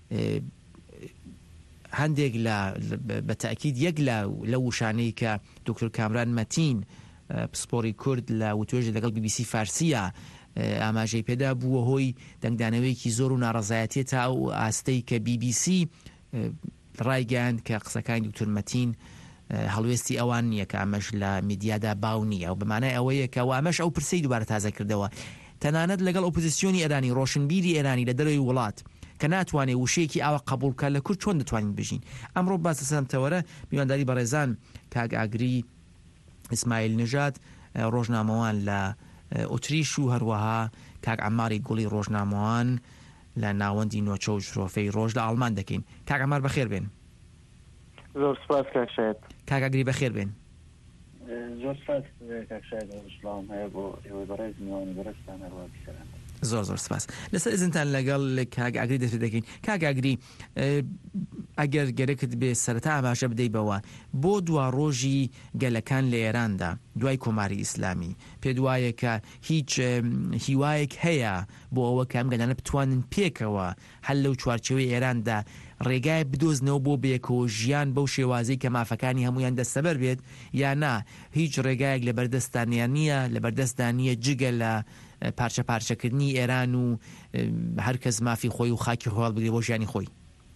هەندێک لە بەتاکید یەک لە وشانەی کە دکتۆر کامران مەتین پسپۆری کورد لە وتوێژ لەگەڵ بی بی سی فارسیە ئاماژەی پێدا بووە هۆی دەنگدانەوەیەکی زۆر و ناڕەزایەتیە تا ئەو ئاستەی کە بی بی سی ڕایگەیاند کە قسەکانی دکتۆر مەتین هەڵوێستی ئەوان نییە کە ئەمەش لە میدیادا باو نییە و بەمانای ئەوەیە کە ئەمەش ئەو پرسەی دووبارە تازە کردەوە تەنانەت لەگەڵ ئۆپۆزیسیۆنی ئێرانی ڕۆشنبیری ئێرانی لە دەرەوەی وڵات کە ناتوانێت وشەیەکی ئاوە قبولکە لە کورد چۆن دەتوانین بژین ئەمڕۆ باس سەمتەوەرە میوانداری بەڕێزان کاک ئاگری ئیسماعیل نژاد ڕۆژنامەوان لە ئۆتریش و هەروەها کاک عەماری گوڵی ڕۆژنامەوان لە ناوەندی نۆچە و شرۆفەی ڕۆژ لە ئاڵمان دەکەین کاک عەمار بەخێر بێن زۆر سپاس کاک شایەت کاک ئاگری بەخێر بێن زۆر سپاس کاک شایەت سڵام هەیە بۆ ئێوە بەڕێز میوانی بەڕێزتان هەروە بیسەران زۆر زۆر سپاس لەسەر ئزنتان لەگەڵ کاک ئاگری دەست دەکەین کاک ئاگری ئەگەر گەرەکت بێ سەرەتا ئاماژە بدەیتەوە بۆ دوا ڕۆژی گەلەکان لە ئێراندا دوای کۆماری ئیسلامی پێ وایە کە هیچ هیوایەک هەیە بۆ ئەوە کە ئەم گەلانە بتوانن پێکەوە هەل لەو چوارچەوەی ئێراندا ڕێگای بدۆزنەوە بۆ بێکەوە ژیان بەو شێوازەی کە مافەکانی هەمویان دەستەبەر بێت یا نا هیچ ڕێگایەک لە بەردەستانیان نییە لە بەردەستدا نییە جگە لە پارچە پارچەکردنی ئێران و هەرکەس مافی خۆی و خاکی خۆڵ بگرێ بۆ ژیانی خۆی.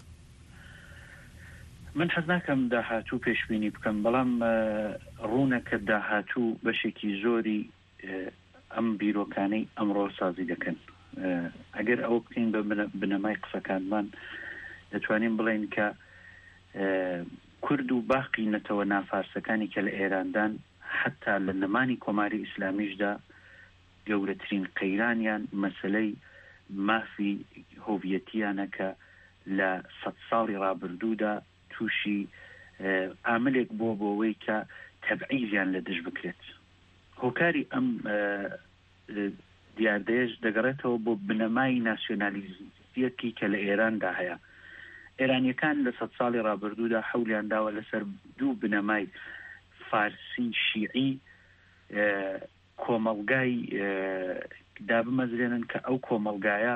من حەز ناکەم داهاتوو پێشبینی بکەم بەڵام ڕوونە کە داهاتوو بەشێکی زۆری ئەم بیرۆکانەی ئەمڕۆ سازی دەکەن. ئەگەر ئەوە بکەین بە بنەمای قسەکانمان دەتوانین بڵێن کە کورد و باقی نەتەوە نافارسەکانی کە لە ئێراندان حتا لە نەمانی کۆماری ئیسلامیشدا گەورەترین قەیرانیان مەسەلەی مافی هۆڤیەتیانە کە لە سەد ساڵی ڕابردوودا تووشی ئاملێک بۆ بۆەوەی کە تەبعیزیان لە دژ بکرێت. هۆکاری ئەم دیاردەیەش دەگەڕێتەوە بۆ بنەمای ناسیۆنالیزیەکی کە لە ئێراندا هەیە. ئێرانیەکان لە سەد ساڵی ڕابردوودا حەولیان داوە لەسەر دوو بنەمای فارسی شیعی کۆمەڵگای دابمەزرێنن کە ئەو کۆمەڵگایە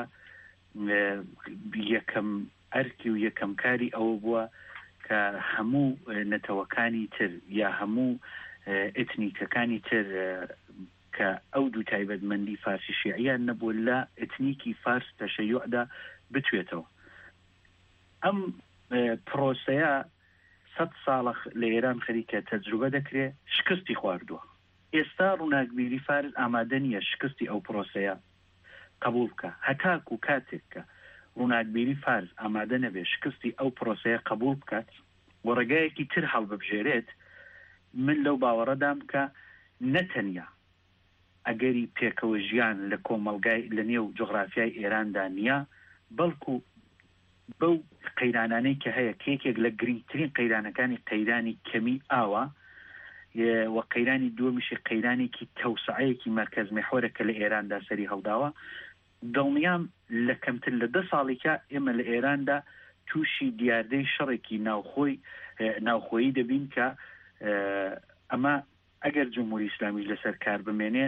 یەکەم ئەرکی و یەکەم کاری ئەوە بووە کە هەموو نەتەوەکانی تر یا هەموو ئتنیکەکانی تر کە ئەو دوو تایبەتمەندی فارسی شیعیان نەبوو لە ئتنیکی فارس تەشەیوعدا بتوێتەوە. ئەم پرۆسەیە سەد ساڵە لە ئێران خەریکە تەجروبە دەکرێت شکستی خواردووە. ئێستا ڕووناکبیری فارس ئامادە نییە شکستی ئەو پرۆسەیە قبول بکە هەتاکو کاتێک کە ڕووناکبیری فارس ئامادە نەبێ شکستی ئەو پرۆسەیە قبول بکات و ڕێگایەکی تر هەڵببژێرێت من لەو باوەڕەدام کە نەتەنیا ئەگەری پێکەوە ژیان لە کۆمەڵگای لە نێو جغرافیای ئێراندا نییە بەڵکو بەو قەیرانانەی کە هەیە کێکێک لە گرنگترین قەیرانەکانی قەیرانی کەمی ئاوە و قەیرانی دووەمیشی قەیرانێکی تەوسعەیەکی مرکز مێحۆرە کە لە ئێراندا سەری هەڵداوە. دڵنیام لە کەمتر لە دە ساڵێکە ئێمە لە ئێراندا تووشی دیاردەی شەڕێکی ناوخۆی ناوخۆیی دەبین کە ئەمە ئەگەر جمهوری ئیسلامی لەسەر کار بمێنێ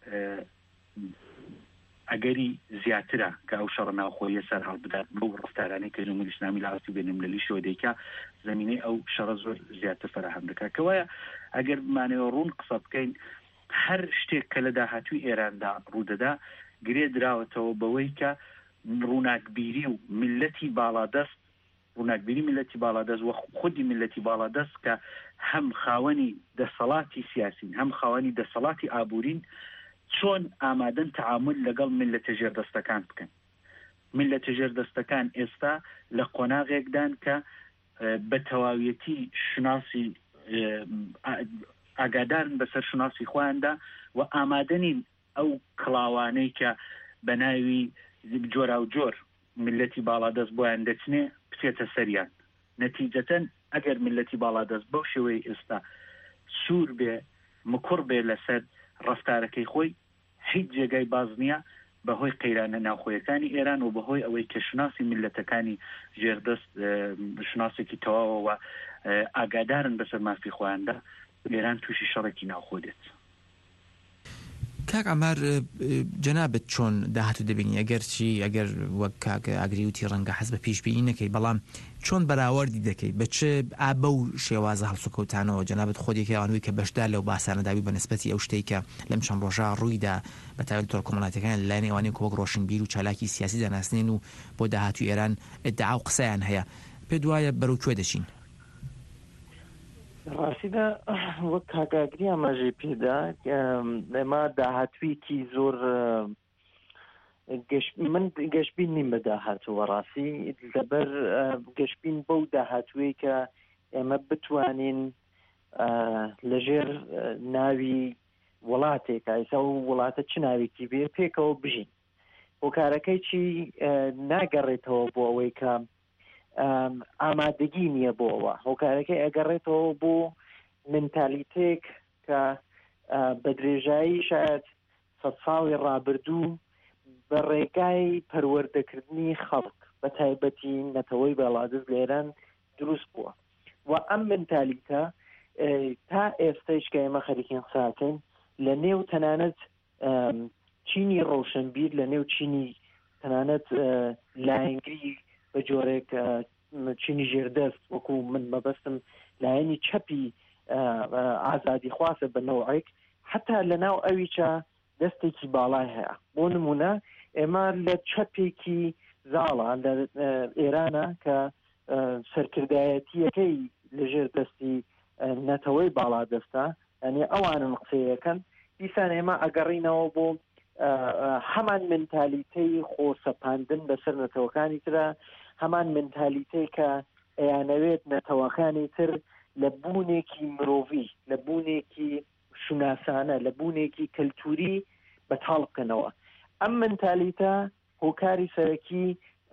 ئەگەری زیاترە کە ئەو شەڕ ناوخۆیە سەر هەڵبدات بەو ڕفتارانەی کە جمهوری ئیسلامی لە ئاستی بێنم لە لیشەوە دەیکا زمینەی ئەو شەڕە زۆر زیاتر فراهم دەکات. کەوایە ئەگەر بمانەوە ڕوون قسە بکەین هەر شتێک کە لە داهاتووی ئێراندا ڕوودەدا گرێ دراوەتەوە بەوەی کە ڕووناکبیری و ملەتی باڵادەست ڕووناکبیری ملەتی باڵادەست و خودی ملەتی باڵادەست کە هەم خاوەنی دەسەڵاتی سیاسین هەم خاوەنی دەسەڵاتی ئابوورین چۆن ئامادەن تەعامل لەگەڵ ملەتە ژێردەستەکان بکەن. ملەتە ژێردەستەکان ئێستا لە قۆناغێکدان کە بە تەواویەتی شناسی ئاگادارن بەسەر شناسی خۆیاندا و ئامادەنین ئەو کڵاوانەی کە بە ناوی جۆرا و جۆر ملەتی باڵادەست بۆیان دەچنێ بچێتە سەریان. نەتیجەتەن ئەگەر ملەتی باڵادەست بەو شێوەی ئێستا سوور بێ مکوڕ بێ لەسەر ڕفتارەکەی خۆی هیچ جێگای باز نییە بەهۆی قەیرانە ناوخۆیەکانی ئێران و بەهۆی ئەوەی کە شناسی ملەتەکانی ژێردەست شناسێکی تەواوە و ئاگادارن بەسەر مافی خۆیاندا ئێران تووشی شەڕێکی ناوخۆ دێت. کاک ئەمار جەنابەت چۆن داهاتوو دەبینی ئەگەر چی ئەگەر وەک کاک ئاگری وتی ڕەنگە حەز بە پێشبینی نەکەی بەڵام چۆن بەراوەردی دەکەی بە چ ئابە و شێوازە هەڵسوکەوتانەوە جەنابەت خۆدێکی ئەوانووی کە بەشدار لەو باسانەداوی بەنسبەتی ئەو شتەی کە لەم چەند ڕۆژە ڕوویدا بە تایبەت تۆڕ کۆمەڵایەتیەکان لەلایەن ئەوانەی کە وەک ڕۆشنبیر و چالاکی سیاسی دەناسنێن و بۆ داهاتووی ئێران ئیدعا و قسەیان هەیە پێ دوایە بەرەو کوێ دەچین؟ ڕاستیدا وەک کاکاگری ئاماژەی پێدا ئێمە داهاتوویەکی زۆر من گەشتبین نیم بە داهاتووە ڕاستی لەبەر گەشتبین بەو داهاتووی کە ئێمە بتوانین لەژێر ناوی وڵاتێک ئایسا و وڵاتە چ ناوێکی بێ پێکەوە بژین هۆکارەکەی چی ناگەڕێتەوە بۆ ئەوەی کە ئامادەگی نییە بۆەوە هۆکارەکەی ئەگەڕێتەوە بۆ منتالیتێک کە بە درێژایی شاید سەد ساڵی ڕابردوو بە ڕێگای پەروەردەکردنی خەڵک بە تایبەتی نەتەوەی بەڵادز لە ئێران دروست بووە و ئەم منتالیتە تا ئێستش کە ئێمە خەریکین قساکەین لە نێو تەنانەت چینی ڕۆشنبیر لە نێو چینی تەنانەت لایەنگری بە جۆرێک چینی ژێردەست وەکو من مەبەستم لایەنی چەپی ئازادی خواسە بە نەوعێک حتا لە ناو ئەویچە دەستێکی باڵای هەیە بۆ نمونە ئێمە لە چەپێکی زاڵە لە ئێرانە کە سەرکردایەتیەکەی لەژێر دەستی نەتەوەی باڵا دەستە ئەنی ئەوانن قسەیەکەن دیسان ئێمە ئەگەڕینەوە بۆ هەمان منتالیتەی خۆسەپاندن بەسەر نەتەوەکانی ترە هەمان منتالیتەی کە ئەیانەوێت نەتەوەکانی تر لە بوونێکی مرۆڤی لە بوونێکی شوناسانە لە بوونێکی کەلتوری بەتاڵ بکەنەوە ئەم منتالیتە هۆکاری سەرەکی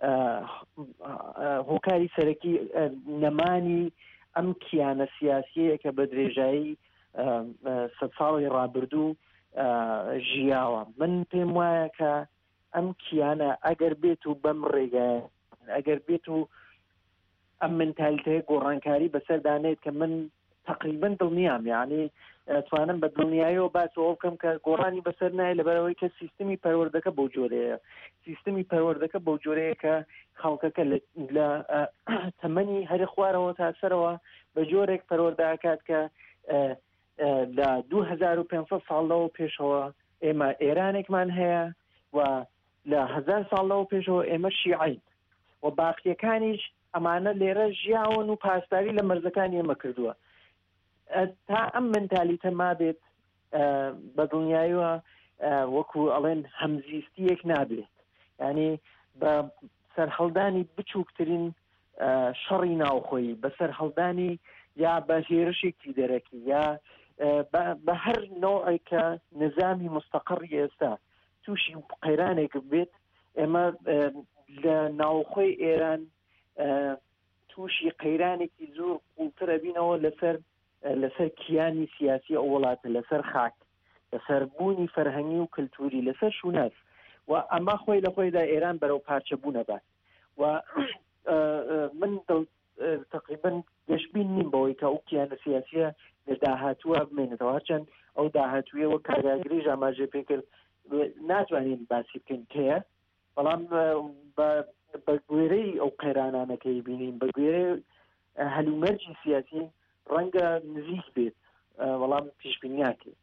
هۆکاری سەرەکی نەمانی ئەم کیانە سیاسیەیە کە بە درێژایی سەد ساڵی ڕابردوو ژیاوە من پێم وایە کە ئەم کیانە ئەگەر بێت و بەم ڕێگایە ئەگەر بێت و ئەم منتالیتەیە گۆڕانکاری بەسەردانێت کە من تقریبا دڵنیام یعنی توانم بە دڵنیاییەوە باسەوە بکەم کە گۆڕانی بەسەر نایە لەبەرەوەی کە سیستمی پەروەردەکە بەو جۆرەیە سیستمی پەروەردەکە بەو جۆرەیە کە خەڵکەکە لە تەمەنی هەر خوارەوە تا سەرەوە بە جۆرێک پەروەردەکات کە لە دوو هەزار و پێنجسەد ساڵەوە پێشەوە ئێمە ئێرانێکمان هەیە و لە هەزار ساڵەوە پێشەوە ئێمە شیعین و باقیەکانیش ئەمانە لێرە ژیاون و پاسداری لە مەرزەکانی ئێمە کردووە تا ئەم منتالیتە ما بێت بە دڵنیاییەوە وەکو ئەڵێن هەمزیستیەک نابێت یعنی بە سەرهەڵدانی بچووکترین شەڕی ناوخۆیی بە سەرهەڵدانی یا بە هێرشێکی دەرەکی یا بە هەر نوعێک کە نظامی مستەقڕی ئێستا تووشی قەیرانێک بێت ئێمە لە ناوخۆی ئێران تووشی قەیرانێکی زۆر قوڵترە بینەوە لەسەر لەسەر کیانی سیاسی ئەو وڵاتە لەسەر خاک لەسەر بوونی فەرهەنگی و کللتوری لەسەر شوناس و ئەمە خۆی لە خۆیدا ئێران بەرەو پارچە بوونەبات و من تقریبا گەشتبین نیم بەوەی کە ئەو کیانە سیاسیە لە داهاتووە بمێنێتەوە هەرچەند ئەو داهاتوویە وە کاراگریژ ئاماژێ پێ کرد ناتوانین باسی بکەین کەیە بەڵام بە گوێرەی ئەو قەیرانانەکەی بینین بە گوێرەی هەلومەرجی سیاسی ڕەنگە نزیک بێت وەڵام پیشبینیاکێ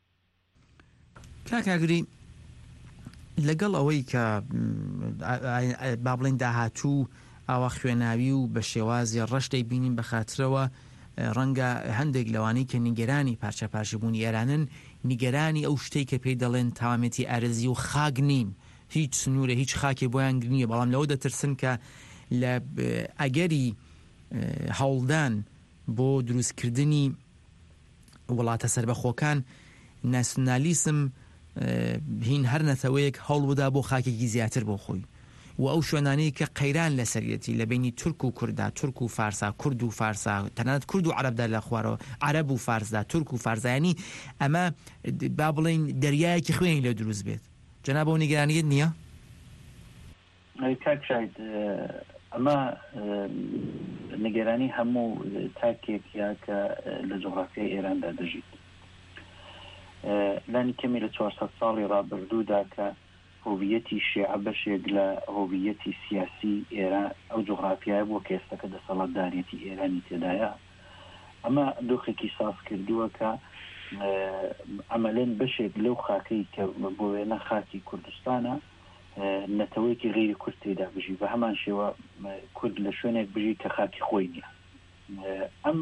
کاکاگری لەگەڵ ئەوەی کە با بڵێن داهاتوو ئاوا خوێناوی و بە شێوازی ڕەشتەی بینین بە خاترەوە ڕەنگە هەندێک لەوانەی کە نیگەرانی پارچە پارچەبوونی ئێرانن نیگەرانی ئەو شتەی کە پێی دەڵێن تاوامەتی ئارەزی و خاک نین هیچ سنوورە هیچ خاکێ بۆیان گرنیە بەڵام لەوە دەترسن کە لە ئەگەری هەوڵدان بۆ دروستکردنی وڵاتە سربەخۆکان ناسیۆنالیسم هین هەر نەتەوەیەک هەوڵ بدا بۆ خاکێکی زیاتر بۆ خۆی و ئەو شوێنانەی کە قەیران لەسەرەتی لە بینی تورک و کووردا تورک و فارسا کورد و فارسا تەنانەت کورد و عەرەبدا لە خوارەوە عەرەب و فارسدا تورک و فارزایانی ئەمە با بڵێن دەریایەکی خوێنی لە دروست بێت جەناب ئەو نیگەرانیت نییە؟ کاک شاید ئەمە نیگەرانی هەموو تاکێکیا کە لە جوغرافیای ئێراندا دەژیت لانی کەمی لە چوارسەد ساڵی ڕابردوودا کە هۆویەتی شیعە بەشێک لە هۆویەتی سیاسی ئێران ئەو جوغرافیای بۆ کە ئێستاکە دەسەڵاتدارێتی ئێرانی تێدایە ئەمە دۆخێکی ساز کردووە کە ئەمەلێن بەشێک لەو خاکەی کە بۆ وێنە خاکی کوردستانە نەتەوەیەکی غیری کورد تێدا بژی بە هەمان شێوە کورد لە شوێنێک بژی کە خاکی خۆی نییە ئەم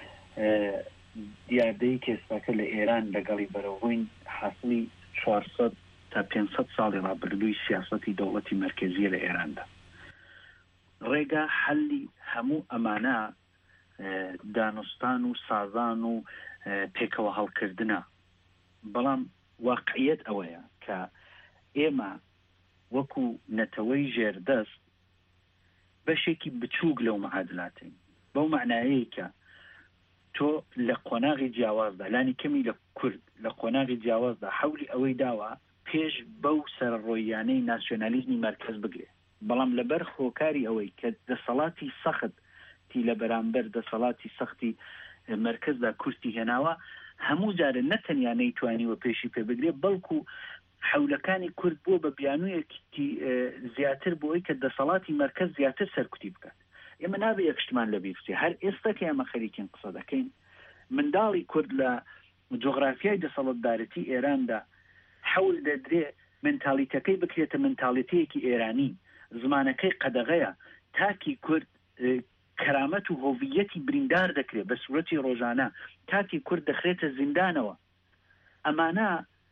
دیاردەی کێساکە لە ئێران لەگەڵی بەرەوڕووین حاصلی چوارسەد تا پێنجسەد ساڵی ڕابردووی سیاسەتی دەوڵەتی مرکزیە لە ئێراندا ڕێگا حەلی هەموو ئەمانە دانوستان و سازان و پێکەوە هەڵکردنە بەڵام واقعیت ئەوەیە کە ئێمە وەکو نەتەوەی ژێردەست بەشێکی بچووک لەو مەعادلاتین بەو معنایەیە کە تۆ لە قۆناغی جیاوازدا لانی کەمی لە کورد لە قۆناغی جیاوازدا حەولی ئەوەی داوە پێش بەو سەرڕۆیانەی ناسیۆنالیزمی مرکز بگرێت بەڵام لەبەر خۆکاری ئەوەی کە دەسەڵاتی سەخت تی لە بەرامبەر دەسەڵاتی سەختی مرکزدا کورتی هێناوە هەموو جارە نەتەنیا نەیتوانیوە پێشی پێ بگرێت بەڵکو حولەکانی کورد بووە بە بیانوویەکی زیاتر بۆی کە دەسەڵاتی مرکز زیاتر سەرکوتی بکات. ئێمە نابێ یەکشتمان لە بیرچێ هەر ئێستا کە ئێمە خەریکین قسە دەکەین منداڵی کورد لە جۆغرافیای دەسەڵاتدارەتی ئێراندا حول دەدرێ منتالیتەکەی بکرێتە منتالیتەیەکی ئێرانی زمانەکەی قەدەغەیە تاکی کورد کەرامەت و هۆڤیەتی بریندار دەکرێت بە سوورەتی ڕۆژانە تاکی کورد دەخرێتە زیندانەوە. ئەمانە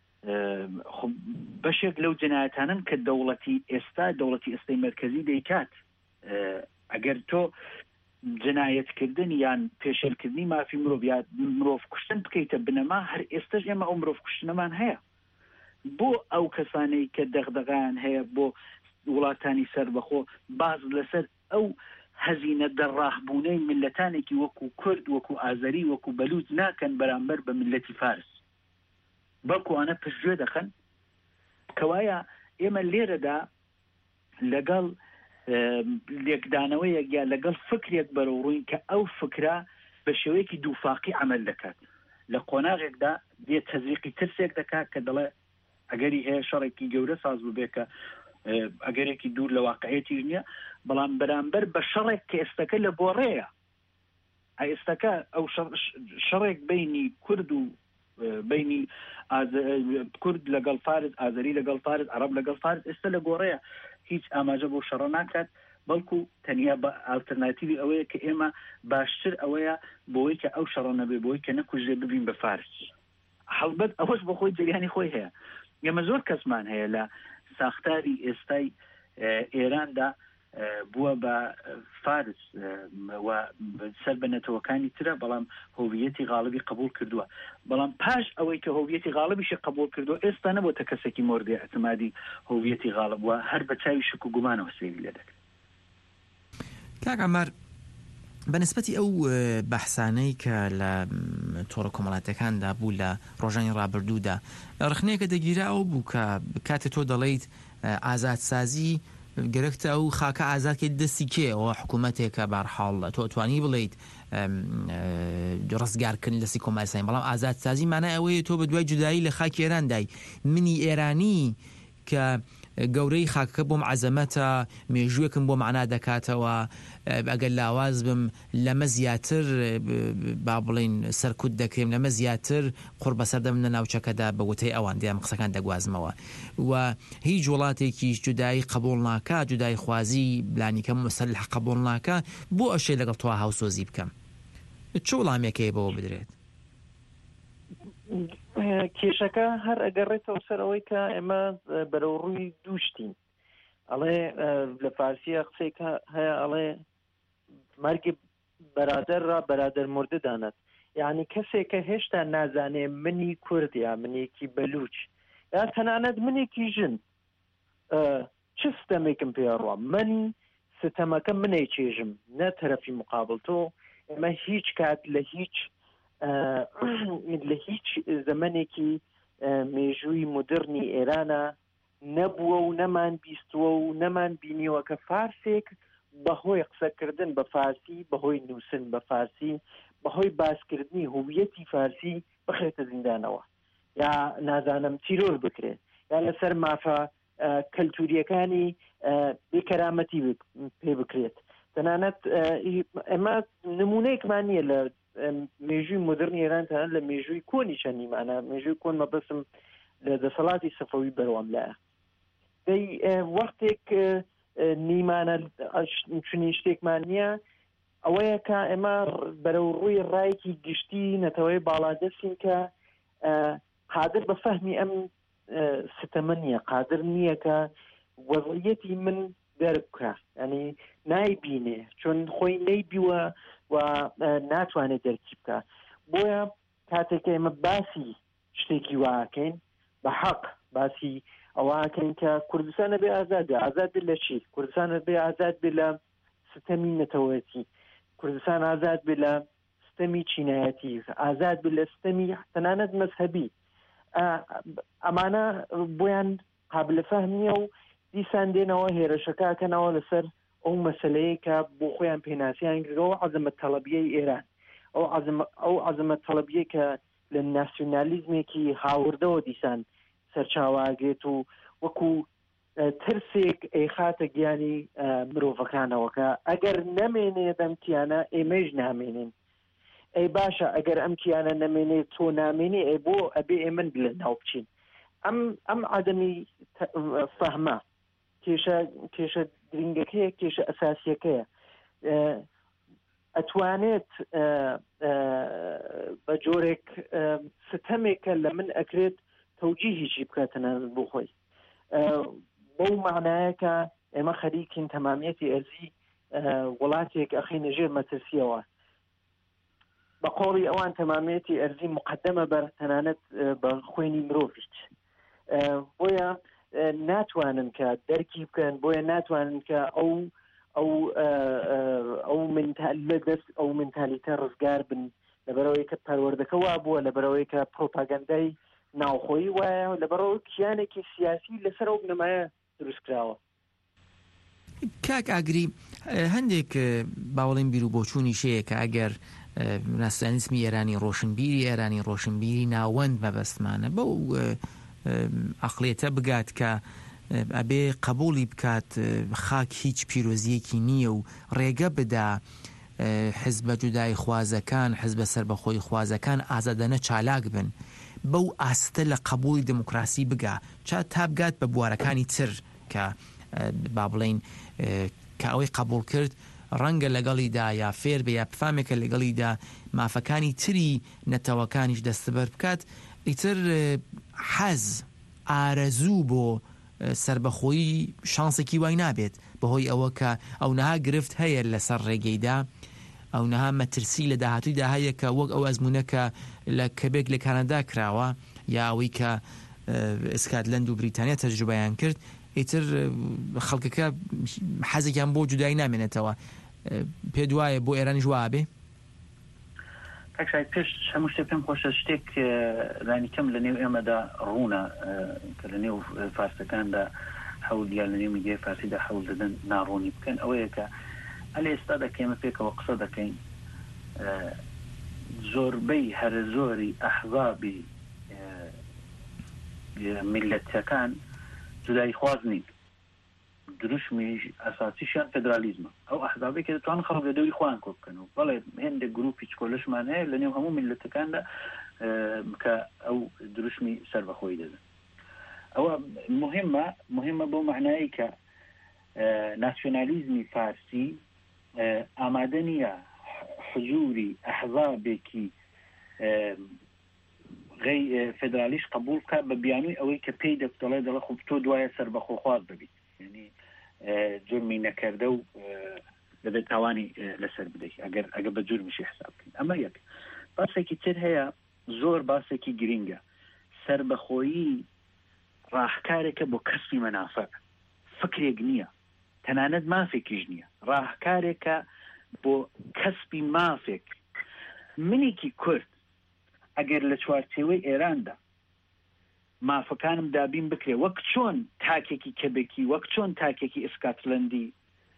بەشێک لەو جنایەتانن کە دەوڵەتی ئێستا دەوڵەتی ئێستای مرکزی دەیکات. ئەگەر تۆ جنایەتکردن یان پێشێلکردنی مافی مرۆڤ یا مرۆڤ کوشتن بکەیتە بنەما هەر ئێستش ئێمە ئەو مرۆڤ کوشتنەمان هەیە. بۆ ئەو کەسانەی کە دەغدەغیان هەیە بۆ وڵاتانی سەربەخۆ باز لەسەر ئەو هەزینە دەڕاهبوونەی ملەتانێکی وەکو کورد وەکو ئازەری وەکو بەلوچ ناکەن بەرامبەر بە ملەتی فارس بەڵکوانە پشتگوێ دەخەن کەوایە ئێمە لێرەدا لەگەڵ لێکدانەوەیەک یا لەگەڵ فکرێک بەرەو ڕووین کە ئەو فکرە بە شێوەیەکی دووفاقی عمل دەکات لە قۆناغێکدا دێت تەزریقی ترسێک دەکات کە دەڵێ ئەگەری هەیە شەڕێکی گەورە ساز ببێ کە ئەگەرێکی دوور لە واقعەتی نییە بەڵام بەرامبەر بە شەڕێک کە ئێستەکە لە بۆڕەیە ئێستەکە ئەو شەڕێک بینی کورد و بینی کورد لەگەڵ فارس ئازەری لەگەڵ فارس عەرەب لەگەڵ فارس ئێستا لە گۆڕەیە هیچ ئاماژە بۆ شەڕە ناکات بەڵکو تەنیا بە ئالتەرناتیوی ئەوەیە کە ئێمە باشتر ئەوەیە بۆی کە ئەو شەڕە نەبێ بۆی کە نەکوژێ ببین بە فارس. هەڵبەت ئەوەش بۆ خۆی جریانی خۆی هەیە. ئێمە زۆر کەسمان هەیە لە ساختاری ئێستای ئێراندا بووە بە فارس و سەر بە نەتەوەکانی ترە بەڵام هۆویەتی غاڵبی قبول کردووە بەڵام پاش ئەوەی کە هۆویەتی غاڵبیشی قبول کردووە ئێستا نەبووە کەسێکی موردی ئەتمادی هۆویەتی غاڵب وە هەر بە چاوی شک و گومانەوە سێوی لێ دەکرێت. کاک عەمار بەنسبەتی ئەو بەحسانەی کە لە تۆڕە کۆمەڵاتەکاندا بوو لە ڕۆژانی ڕابردوودا ڕخنەیەکە دەگیرا ئەو بوو کە کاتێک تۆ دەڵێیت ئازادسازی گەرەکتە ئەو خاکە ئازادکەی دەستی کێەوە حکوومەتێکە بارحاڵ تۆ توانی بڵیت ڕزگارکردن دەستی کۆمارسانی بەڵام ئازادسازی مانای ئەوەیە تۆ بە دوای جودایی لە خاکی ئێران منی ئێرانی کە گەورەی خاکەکە بۆم عەزەمەتە مێژوویەکم بۆ معنا دەکاتەوە ئەگەر لاواز بم لەمە زیاتر با بڵین سەرکوت دەکرێم لەمە زیاتر قوڕ بەسەر دەم لە ناوچەکەدا بە وتەی ئەوان دیام قسەکان دەگوازمەوە و هیچ وڵاتێکی جودایی قبول ناکات جودایی خوازی بلانیکە مەسەلح قبول ناکات بۆ ئەشەی لەگەڵ تۆ هاوسۆزی بکەم چ وەڵامێکەیە بەوە بدرێت؟ کێشەکە هەر ئەگەڕێتەوە سەرەوەی کە ئێمە بەرەو ڕووی دووشتین ئەڵێ لە فارسیە قسەیکە هەیە ئەڵێ مەرگی بەرادەر ڕا بەرادەر مردە دانێت یعنی کەسێکە هێشتا نازانێ منی کورد یا منێکی بەلوچ یا تەنانەت منێکی ژن چ ستەمێکم پێڕوە منی ستەمەکە منەی چێژم نە تەرەفی مقابل تۆ ئێمە هیچ کات لە هیچ لە هیچ زەمانێکی مێژووی مدرنی ئێرانە نەبووە و نەمان بیستووە و نەمان بینیوە کە فارسێک بەهۆی قسەکردن بە فارسی بەهۆی نووسن بە فارسی بەهۆی باسکردنی هویەتی فارسی بخێتە زیندانەوە یا نازانم تیرۆر بکرێت یا لەسەر مافە کەلتوریەکانی بێکەرامەتی پێ بکرێت تەنانەت ئێمە نمونەیەکمان نییە لە مێژووی مدرنی ئێران تەنانەت لە مێژووی کۆنی چەندیمانە مێژووی کۆن مەبەسم لە دەسەڵاتی سەفەوی بەروەم لایە دەی وەختێک نیمانە چنین شتێکمان نییە ئەوەیە کە ئێمە بەرەو ڕووی ڕایەکی گشتی نەتەوەی باڵادەستین کە قادر بە فەهمی ئەم ستەمە نییە قادر نییە کە وەضعیەتی من دەرک بکە ینی نایبینێ چۆن خۆی نەیبیوە و ناتوانێت دەرکی بکە بۆیە کاتێک ئێمە باسی شتێکی واکەین بە حەق باسی ئەوواکەین کە کوردستانە بێ ئازاد بێ ئازاد بێ لە چی کوردستانە بێ ئازاد بێ لە ستەمی نەتەوەیەتی کوردستان ئازاد بێ لە ستەمی چینایەتی ئازاد بێ لە ستەمی تەنانەت مەذهەبی ئەمانە بۆیان قابل فەهمیە و دیسان دێنەوە هێرشەکەکەنەوە لەسەر ئەو مەسلەیە کە بۆ خۆیان پێناسییان گرەوە عەزەمەت تەڵەبیەی ئێران ئەو عەزەمەت تەڵەبیە کە لە ناسیۆنالیزمێکی هاوردەوە دیسان سەرچاواگرێت و وەکو ترسێک ئەیخاتە گیانی مرۆڤەکانەوە کە ئەگەر نەمێنێ دەمتیانە ئێمەش نامێنین ئەی باشە ئەگەر ئەم کیانە نەمێنێت تۆ نامێنی ئەی بۆ ئەبێ ئێمە لە ناو بچین ئەم ئەم عەدەمی فەهمە کێشە کێشە گرنگەکەیە کێشە ئەساسیەکەیە ئەتوانێت بە جۆرێک ستەمێکە لە من ئەکرێت تەوجیهیشی بکاتەنە بۆ خۆی بەو معنایەکە ئێمە خەریکین تەمامیەتی ئەرزی وڵاتێک ئەخینە ژێر مەترسیەوە بە قۆڵی ئەوان تەمامیەتی ئەرزی مقدمە بەر تەنانەت بە خوێنی مرۆڤیت بۆیە ناتوانن کە دەرکی بکەن بۆیە ناتوانن کە ئەو ئەو ئەو لە دەست ئەو منتالیتە ڕزگار بن لەبەرەوەی کە پەروەردەکە وا بووە لەبەرەوەی کە پرۆپاگەندای ناوخۆی وایە لەبەرەوەی کیانێکی سیاسی لەسەر ئەو بنەمایە دروستکراوە. کاک ئاگری هەندێک باوەڵین بیر و بۆچوونی شەیە کە ئەگەر ناسیۆنالیزمی ئێرانی ڕۆشنبیری ئێرانی ڕۆشنبیری ناوەند مەبەستمانە بەو عەقڵیەتە بگات کە ئەبێ قبولی بکات خاک هیچ پیرۆزیەکی نییە و ڕێگە بدا حزبە جودای خوازەکان حزبە سەربەخۆی خوازەکان ئازادانە چالاک بن بەو ئاستە لە قبولی دموکراسی بگا چات تا بگات بە بوارەکانی تر کە با بڵێن کە ئەوەی قبول کرد ڕەنگە لەگەڵیدا یا فێر بە یا بفامێکە لەگەڵیدا مافەکانی تری نەتەوەکانیش دەستبەر بکات ئیتر حەز ئارەزوو بۆ سربەخۆیی شانسێکی وای نابێت بەهۆی ئەوە کە ئەو نەها گرفت هەیە لەسەر ڕێگەیدا ئەو نەها مەترسی لە داهاتوویدا هەیە کە وەک ئەو ئەزمونەکە لە کەبێک لە کانادا کراوە یا ئەوەی کە ئسکاتلەند و بریتانیا تەجروبەیان کرد ئیتر خەڵکەکە حەزێکیان بۆ جودایی نامێنێتەوە پێ دوایە بۆ ئێرانی جوابێ کاکسای پێش هەموو شتێک پێم خۆشە شتێک لانی کەم لە نێو ئێمەدا ڕوونە کە لە نێو فارسەکاندا حەول یا لە نێو میدیای فارسیدا حەول دەدەن ناڕوونی بکەن ئەوەیە کە ئەلێ ئێستا دەکەمە پێکەوە قسە دەکەین زۆربەی هەرە زۆری ئەحزابی میلەتەکان جودایی خواز نین دروشمیش ئەساسیشیان فدرالیزمە ئەو ئەحزابێک کە دەتوانن خەڵک لە دەوری خۆیان کۆ بکەن و بەڵێ هێندێک گروپی چکۆلەشمان هەیە لە نێو هەموو میلەتەکاندا کە ئەو دروشمی سەربەخۆی دەدەن ئەوە مهمە مهمە بۆ معنایی کە ناسیۆنالیزمی فارسی ئامادە نییە حضوری ئەحزابێکی غی فدرالیش قبول بکات بە بیانووی ئەوەی کە پێی دەڵێ دەڵێ خوب تۆ دوایە سەربەخۆ خواز ببیت یعنی جرمی نەکردە و دەبێت تاوانی لەسەر بدەیت ئەگەر ئەگە بە جرمیشی حساب بکەین ئەمە یەک باسێکی تر هەیە زۆر باسێکی گرینگە سەربەخۆیی ڕاهکارێکە بۆ کەسبی مەنافع فکرێک نییە تەنانەت مافێکیش نییە ڕاهکارێکە بۆ کەسبی مافێک منێکی کورد ئەگەر لە چوارچێوەی ئێراندا مافەکانم دابین بکرێ وەک چۆن تاکێکی کەبێکی وەک چۆن تاکێکی ئسکاتلەندی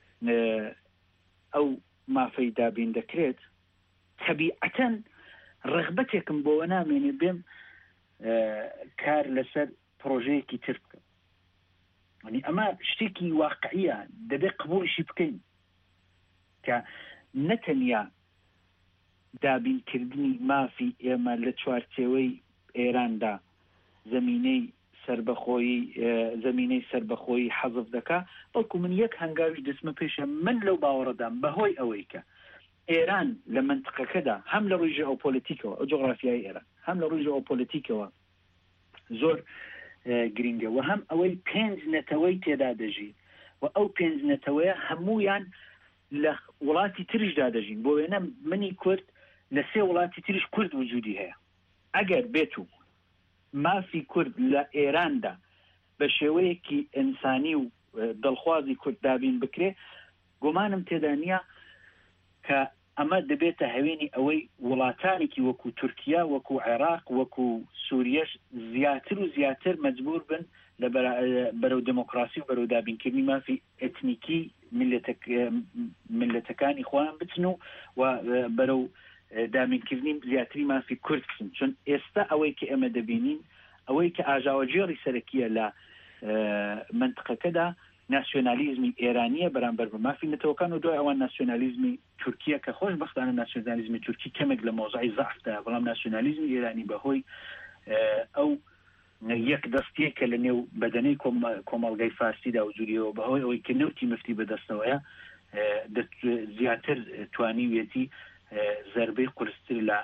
ئەو مافەی دابین دەکرێت تەبیعەتەن ڕغبەتێکم بۆوە نامێنێ بێم کار لەسەر پرۆژەیەکی تر بکەم ینی ئەمە شتێکی واقعیە دەبێت قبوڵیشی بکەین کە نەتەنیا دابینکردنی مافی ئێمە لە چوارچێوەی ئێراندا زمینەی سەربەخۆیی زمینەی سەربەخۆیی حەزف دەکا بەڵکو من یەک هەنگاوی دەستمە پێشە من لەو باوەڕەدام بەهۆی ئەوەی کە ئێران لە منطقەکەدا هەم لە ڕووی ژئۆپۆلیتیکەوە ئەو جۆغرافیای ئێران هەم لە ڕووی ژئۆپۆلیتیکەوە زۆر گرینگە و هەم ئەوەی پێنج نەتەوەی تێدا دەژی و ئەو پێنج نەتەوەیە هەمویان لە وڵاتی تریشدا دەژین بۆ وێنە منی کورد لە سێ وڵاتی تریش کورد وجودی هەیە ئەگەر بێت و مافی کورد لە ئێراندا بە شێوەیەکی ئینسانی و دڵخوازی کورد دابین بکرێ گومانم تێدا نییە کە ئەمە دەبێتە هەوێنی ئەوەی وڵاتانێکی وەکو تورکیا وەکو عێراق وەکو سووریەش زیاتر و زیاتر مەجبور بن لە بەرەو دموکراسی و بەرەو دابینکردنی مافی ئەتنیکی ملەتەکانی خۆیان بچن و بەرەو دامینکردنی زیاتری مافی کورد بچن. چون ئێستا ئەوەی کە ئێمە دەبینین ئەوەی کە ئاژاوەجێڕی سەرەکیە لە منطقەکەدا ناسیۆنالیزمی ئێرانیە بەرامبەر بە مافی نەتەوەکان و دوای ئەوان ناسیۆنالیزمی تورکیە کە خۆش بەختانە ناسیۆنالیزمی تورکی کەمێک لە مۆزعی زەعفدا، بەڵام ناسیۆنالیزمی ئێرانی بەهۆی ئەو یەک دەستیە کە لە نێو بەدەنەی کۆمەڵگەی فارسیدا وجودیەوە بەهۆی ئەوەی کە نەوتی مفتی بەدەستەوەیە زیاتر توانیوێتی زەربەی قورستر لە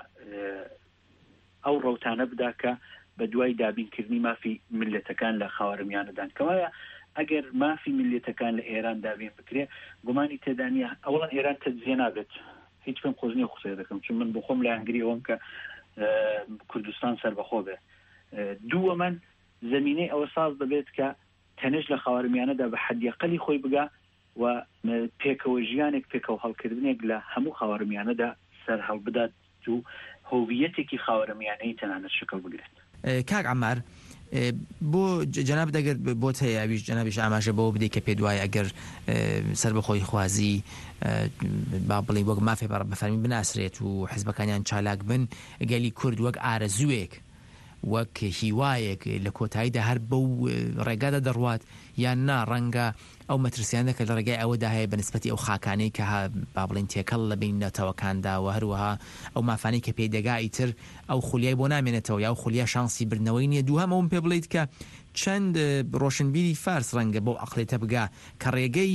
ئەو ڕەوتانە بدا کە بە دوای دابینکردنی مافی ملەتەکان لە خاوەرمیانەدان کەوایە ئەگەر مافی ملیەتەکان لە ئێران دابین بکرێ گومانی تێدانە ئەوڵان ئێران تەجزیە نابێت. هیچ پێم خۆزنی قسە دەکەم چون من بخۆم لە ئەنگری ئەوم کە کوردستان سەربەخۆ بێ. دووە من زمینەی ئەوە ساز دەبێت کە تەنش لە خاوەرمیانەدا بە حەدیەقەلی خۆی بگا و پێکەوە ژیانێک پێکەوە هەڵکردنێک لە هەموو خاوەرمیانەدا سەر هەڵبدات و هۆویەتێکی خاوەرمیانەی تەنانەت شکل بگرێت. کاک عەمار بۆ جەناب دەگەر بۆت هەیە ئەویش جەنابیش ئاماژە بۆ بدەیت کە پێ دوای ئەگەر سەر بەخۆی خوازی با بڵێ وەک مافێ بەفەرمی بناسرێت و حیزبەکانیان چالاک بن گەلی کورد وەک ئارەزووێک وەک هیوایەک لە کۆتاییدا هەر بەو ڕێگادا دەڕوات یان نا ڕەنگە ئەو مەترسیانە کە لە ڕێگای ئەوەدا هەیە بە نسبەتی ئەو خاکانەی کە با بڵێن تێکەڵ لە بین نەتەوەکاندا و هەروەها ئەو مافانەی کە پێیدەگای تر ئەو خولیای بۆ نامێنێتەوە یا ئەو خولیا شانسی برنەوەی نییە. دوو هەمەوەم پێ بڵێیت کە چەند ڕۆشنبیری فارس ڕەنگە بۆ عەقڵێتە بگا کە ڕێگەی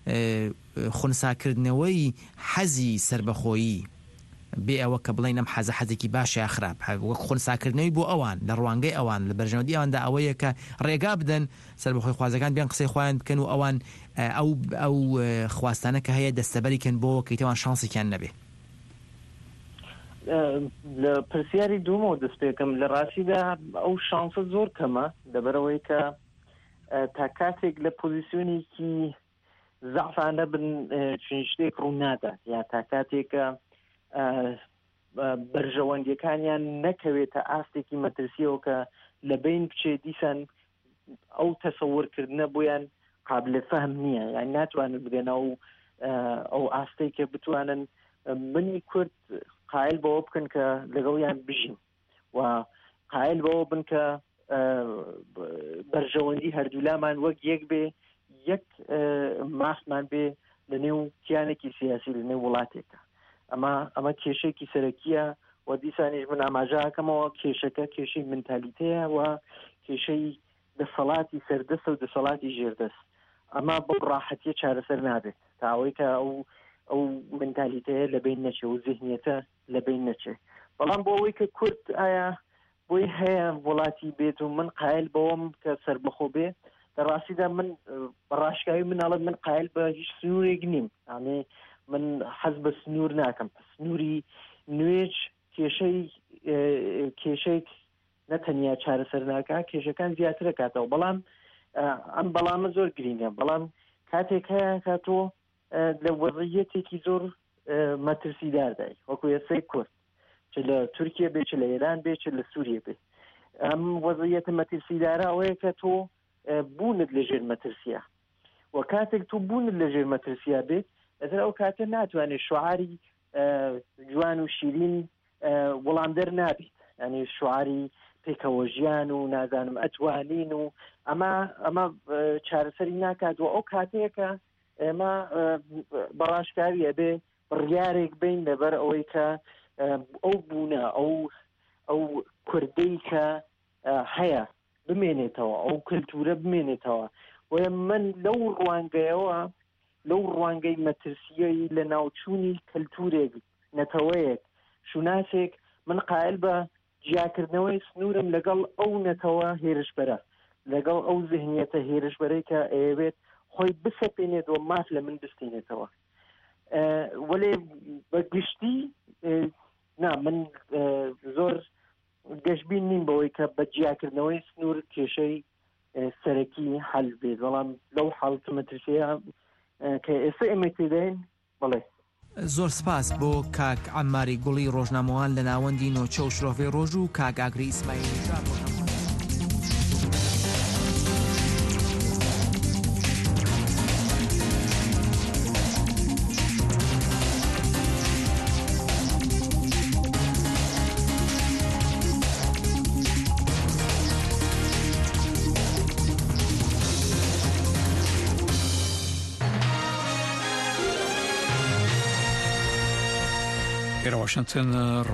خونساکردنەوەی حەزی سەربەخۆیی بێ ئەوە کە بڵێن ئەم حەزە حەزێکی باشە یا خراپ وەک خونساکردنەوەی بۆ ئەوان لە ڕوانگەی ئەوان لە بەرژەوەندی ئەواندا ئەوەیە کە ڕێگا بدەن سەربەخۆی خوازەکان بیان قسەی خۆیان بکەن و ئەوان ئەو ئەو خواستانە کە هەیە دەستەبەریکەن بۆ کەیتەوان شانسێکیان نەبێ. لە پرسیاری دوومەوە دەست پێکەم لە ڕاستیدا ئەو شانسە زۆر کەمە لەبەرەوەی کە تا کاتێک لە پۆزیسیۆنێکی زەعفانە بن چنین شتێک ڕوو نادات یا تا کاتێکە بەرژەوەندیەکانیان نەکەوێتە ئاستێکی مەترسیەوە کە لە بین بچێ دیسان ئەو تەسەوورکردنە بۆیان قابل فەهم نییە یان ناتوانن بگەنە ئەو ئەو ئاستەی کە بتوانن منی کورد قایل بەوە بکەن کە لەگەڵیان بژین و قایل بەوە بن کە بەرژەوەندی هەردوولامان وەک یەک بێ یەک مافمان بێ لە نێو کیانێکی سیاسی لە نێو وڵاتێکە. ئەمە ئەمە کێشەیەکی سەرەکیە و دیسانیش من ئاماژەکەمەوە کێشەکە کێشەی منتالیتەیە و کێشەی دەسەڵاتی سەردەست و دەسەڵاتی ژێردەست. ئەمە بۆ ڕاحەتیە چارەسەر نابێت تا ئەوەی کە ئەو ئەو منتالیتەیە لەبین نەچێ و ذهنیەتە لەبین نەچێ. بەڵام بۆ ئەوەی کە کورد ئایا بۆی هەیە وڵاتی بێت و من قایل بەوەم کە سەربەخۆ بێ لە ڕاستیدا من بەڕاشکاوی مناڵم من قایل بە هیچ سنوورێک نیم. ئەمێ من حەز بە سنوور ناکەم. سنووری نوێج کێشەی کێشەیەک نەتەنیا چارەسەر ناکە کێشەکان زیاترە کاتەوە. بەڵام ئەم بەڵامە زۆر گرینگە. بەڵام کاتێک هەیە کاتۆ لە وەضعیەتێکی زۆر مەترسیداردای وەکو ئێستای کورد چ لە تورکیا بێ چ لە ئێران بێ چ لە سووریە بێ ئەم وەضعیەتە مەترسیدارە ئەوەیە کە تۆ بوونت لە ژێر مەترسیە و کاتێک تو بوونت لە ژێر مەترسیە بێت ئەتر ئەو کاتە ناتوانێت شعاری جوان و شیرین وەڵامدەر نابێت. ینی شعاری پێکەوە ژیان و نازانم ئەتوانین و ئەمە ئەمە چارەسەری ناکات و ئەو کاتەیەکە ئێمە بەڕاشکاریە بێ بڕیارێک بین لەبەر ئەوەی کە ئەو بوونە ئەو ئەو کوردەی کە هەیە بمێنێتەوە ئەو کللتورە بمێنێتەوە. و من لەو ڕوانگەیەوە لەو ڕوانگەی مەترسیەی لە ناوچوونی کللتورێک نەتەوەیەک شوناسێک من قایل بە جیاکردنەوەی سنوورم لەگەڵ ئەو نەتەوە هێرشبەرە لەگەڵ ئەو ذهنیەتە هێرشبەرەی کە ئەوێت خۆی بسەپێنێت و ماف لە من بستێنێتەوە. وەلێ بە گشتی نا من زۆر گەشتبین نیم بەوەی کە بە جیاکردنەوەی سنوور کێشەی سەرەکی حەل بێت. بەڵام لەو حاڵەتە مەترسیە کە ئێستا ئێمە تێداین بڵێ. زۆر سپاس بۆ کاک عەماری گوڵی ڕۆژنامەوان لە ناوەندی نۆچە و شرۆڤی ڕۆژ و کاک ئاگری ئیسماعیلی ژان. Washington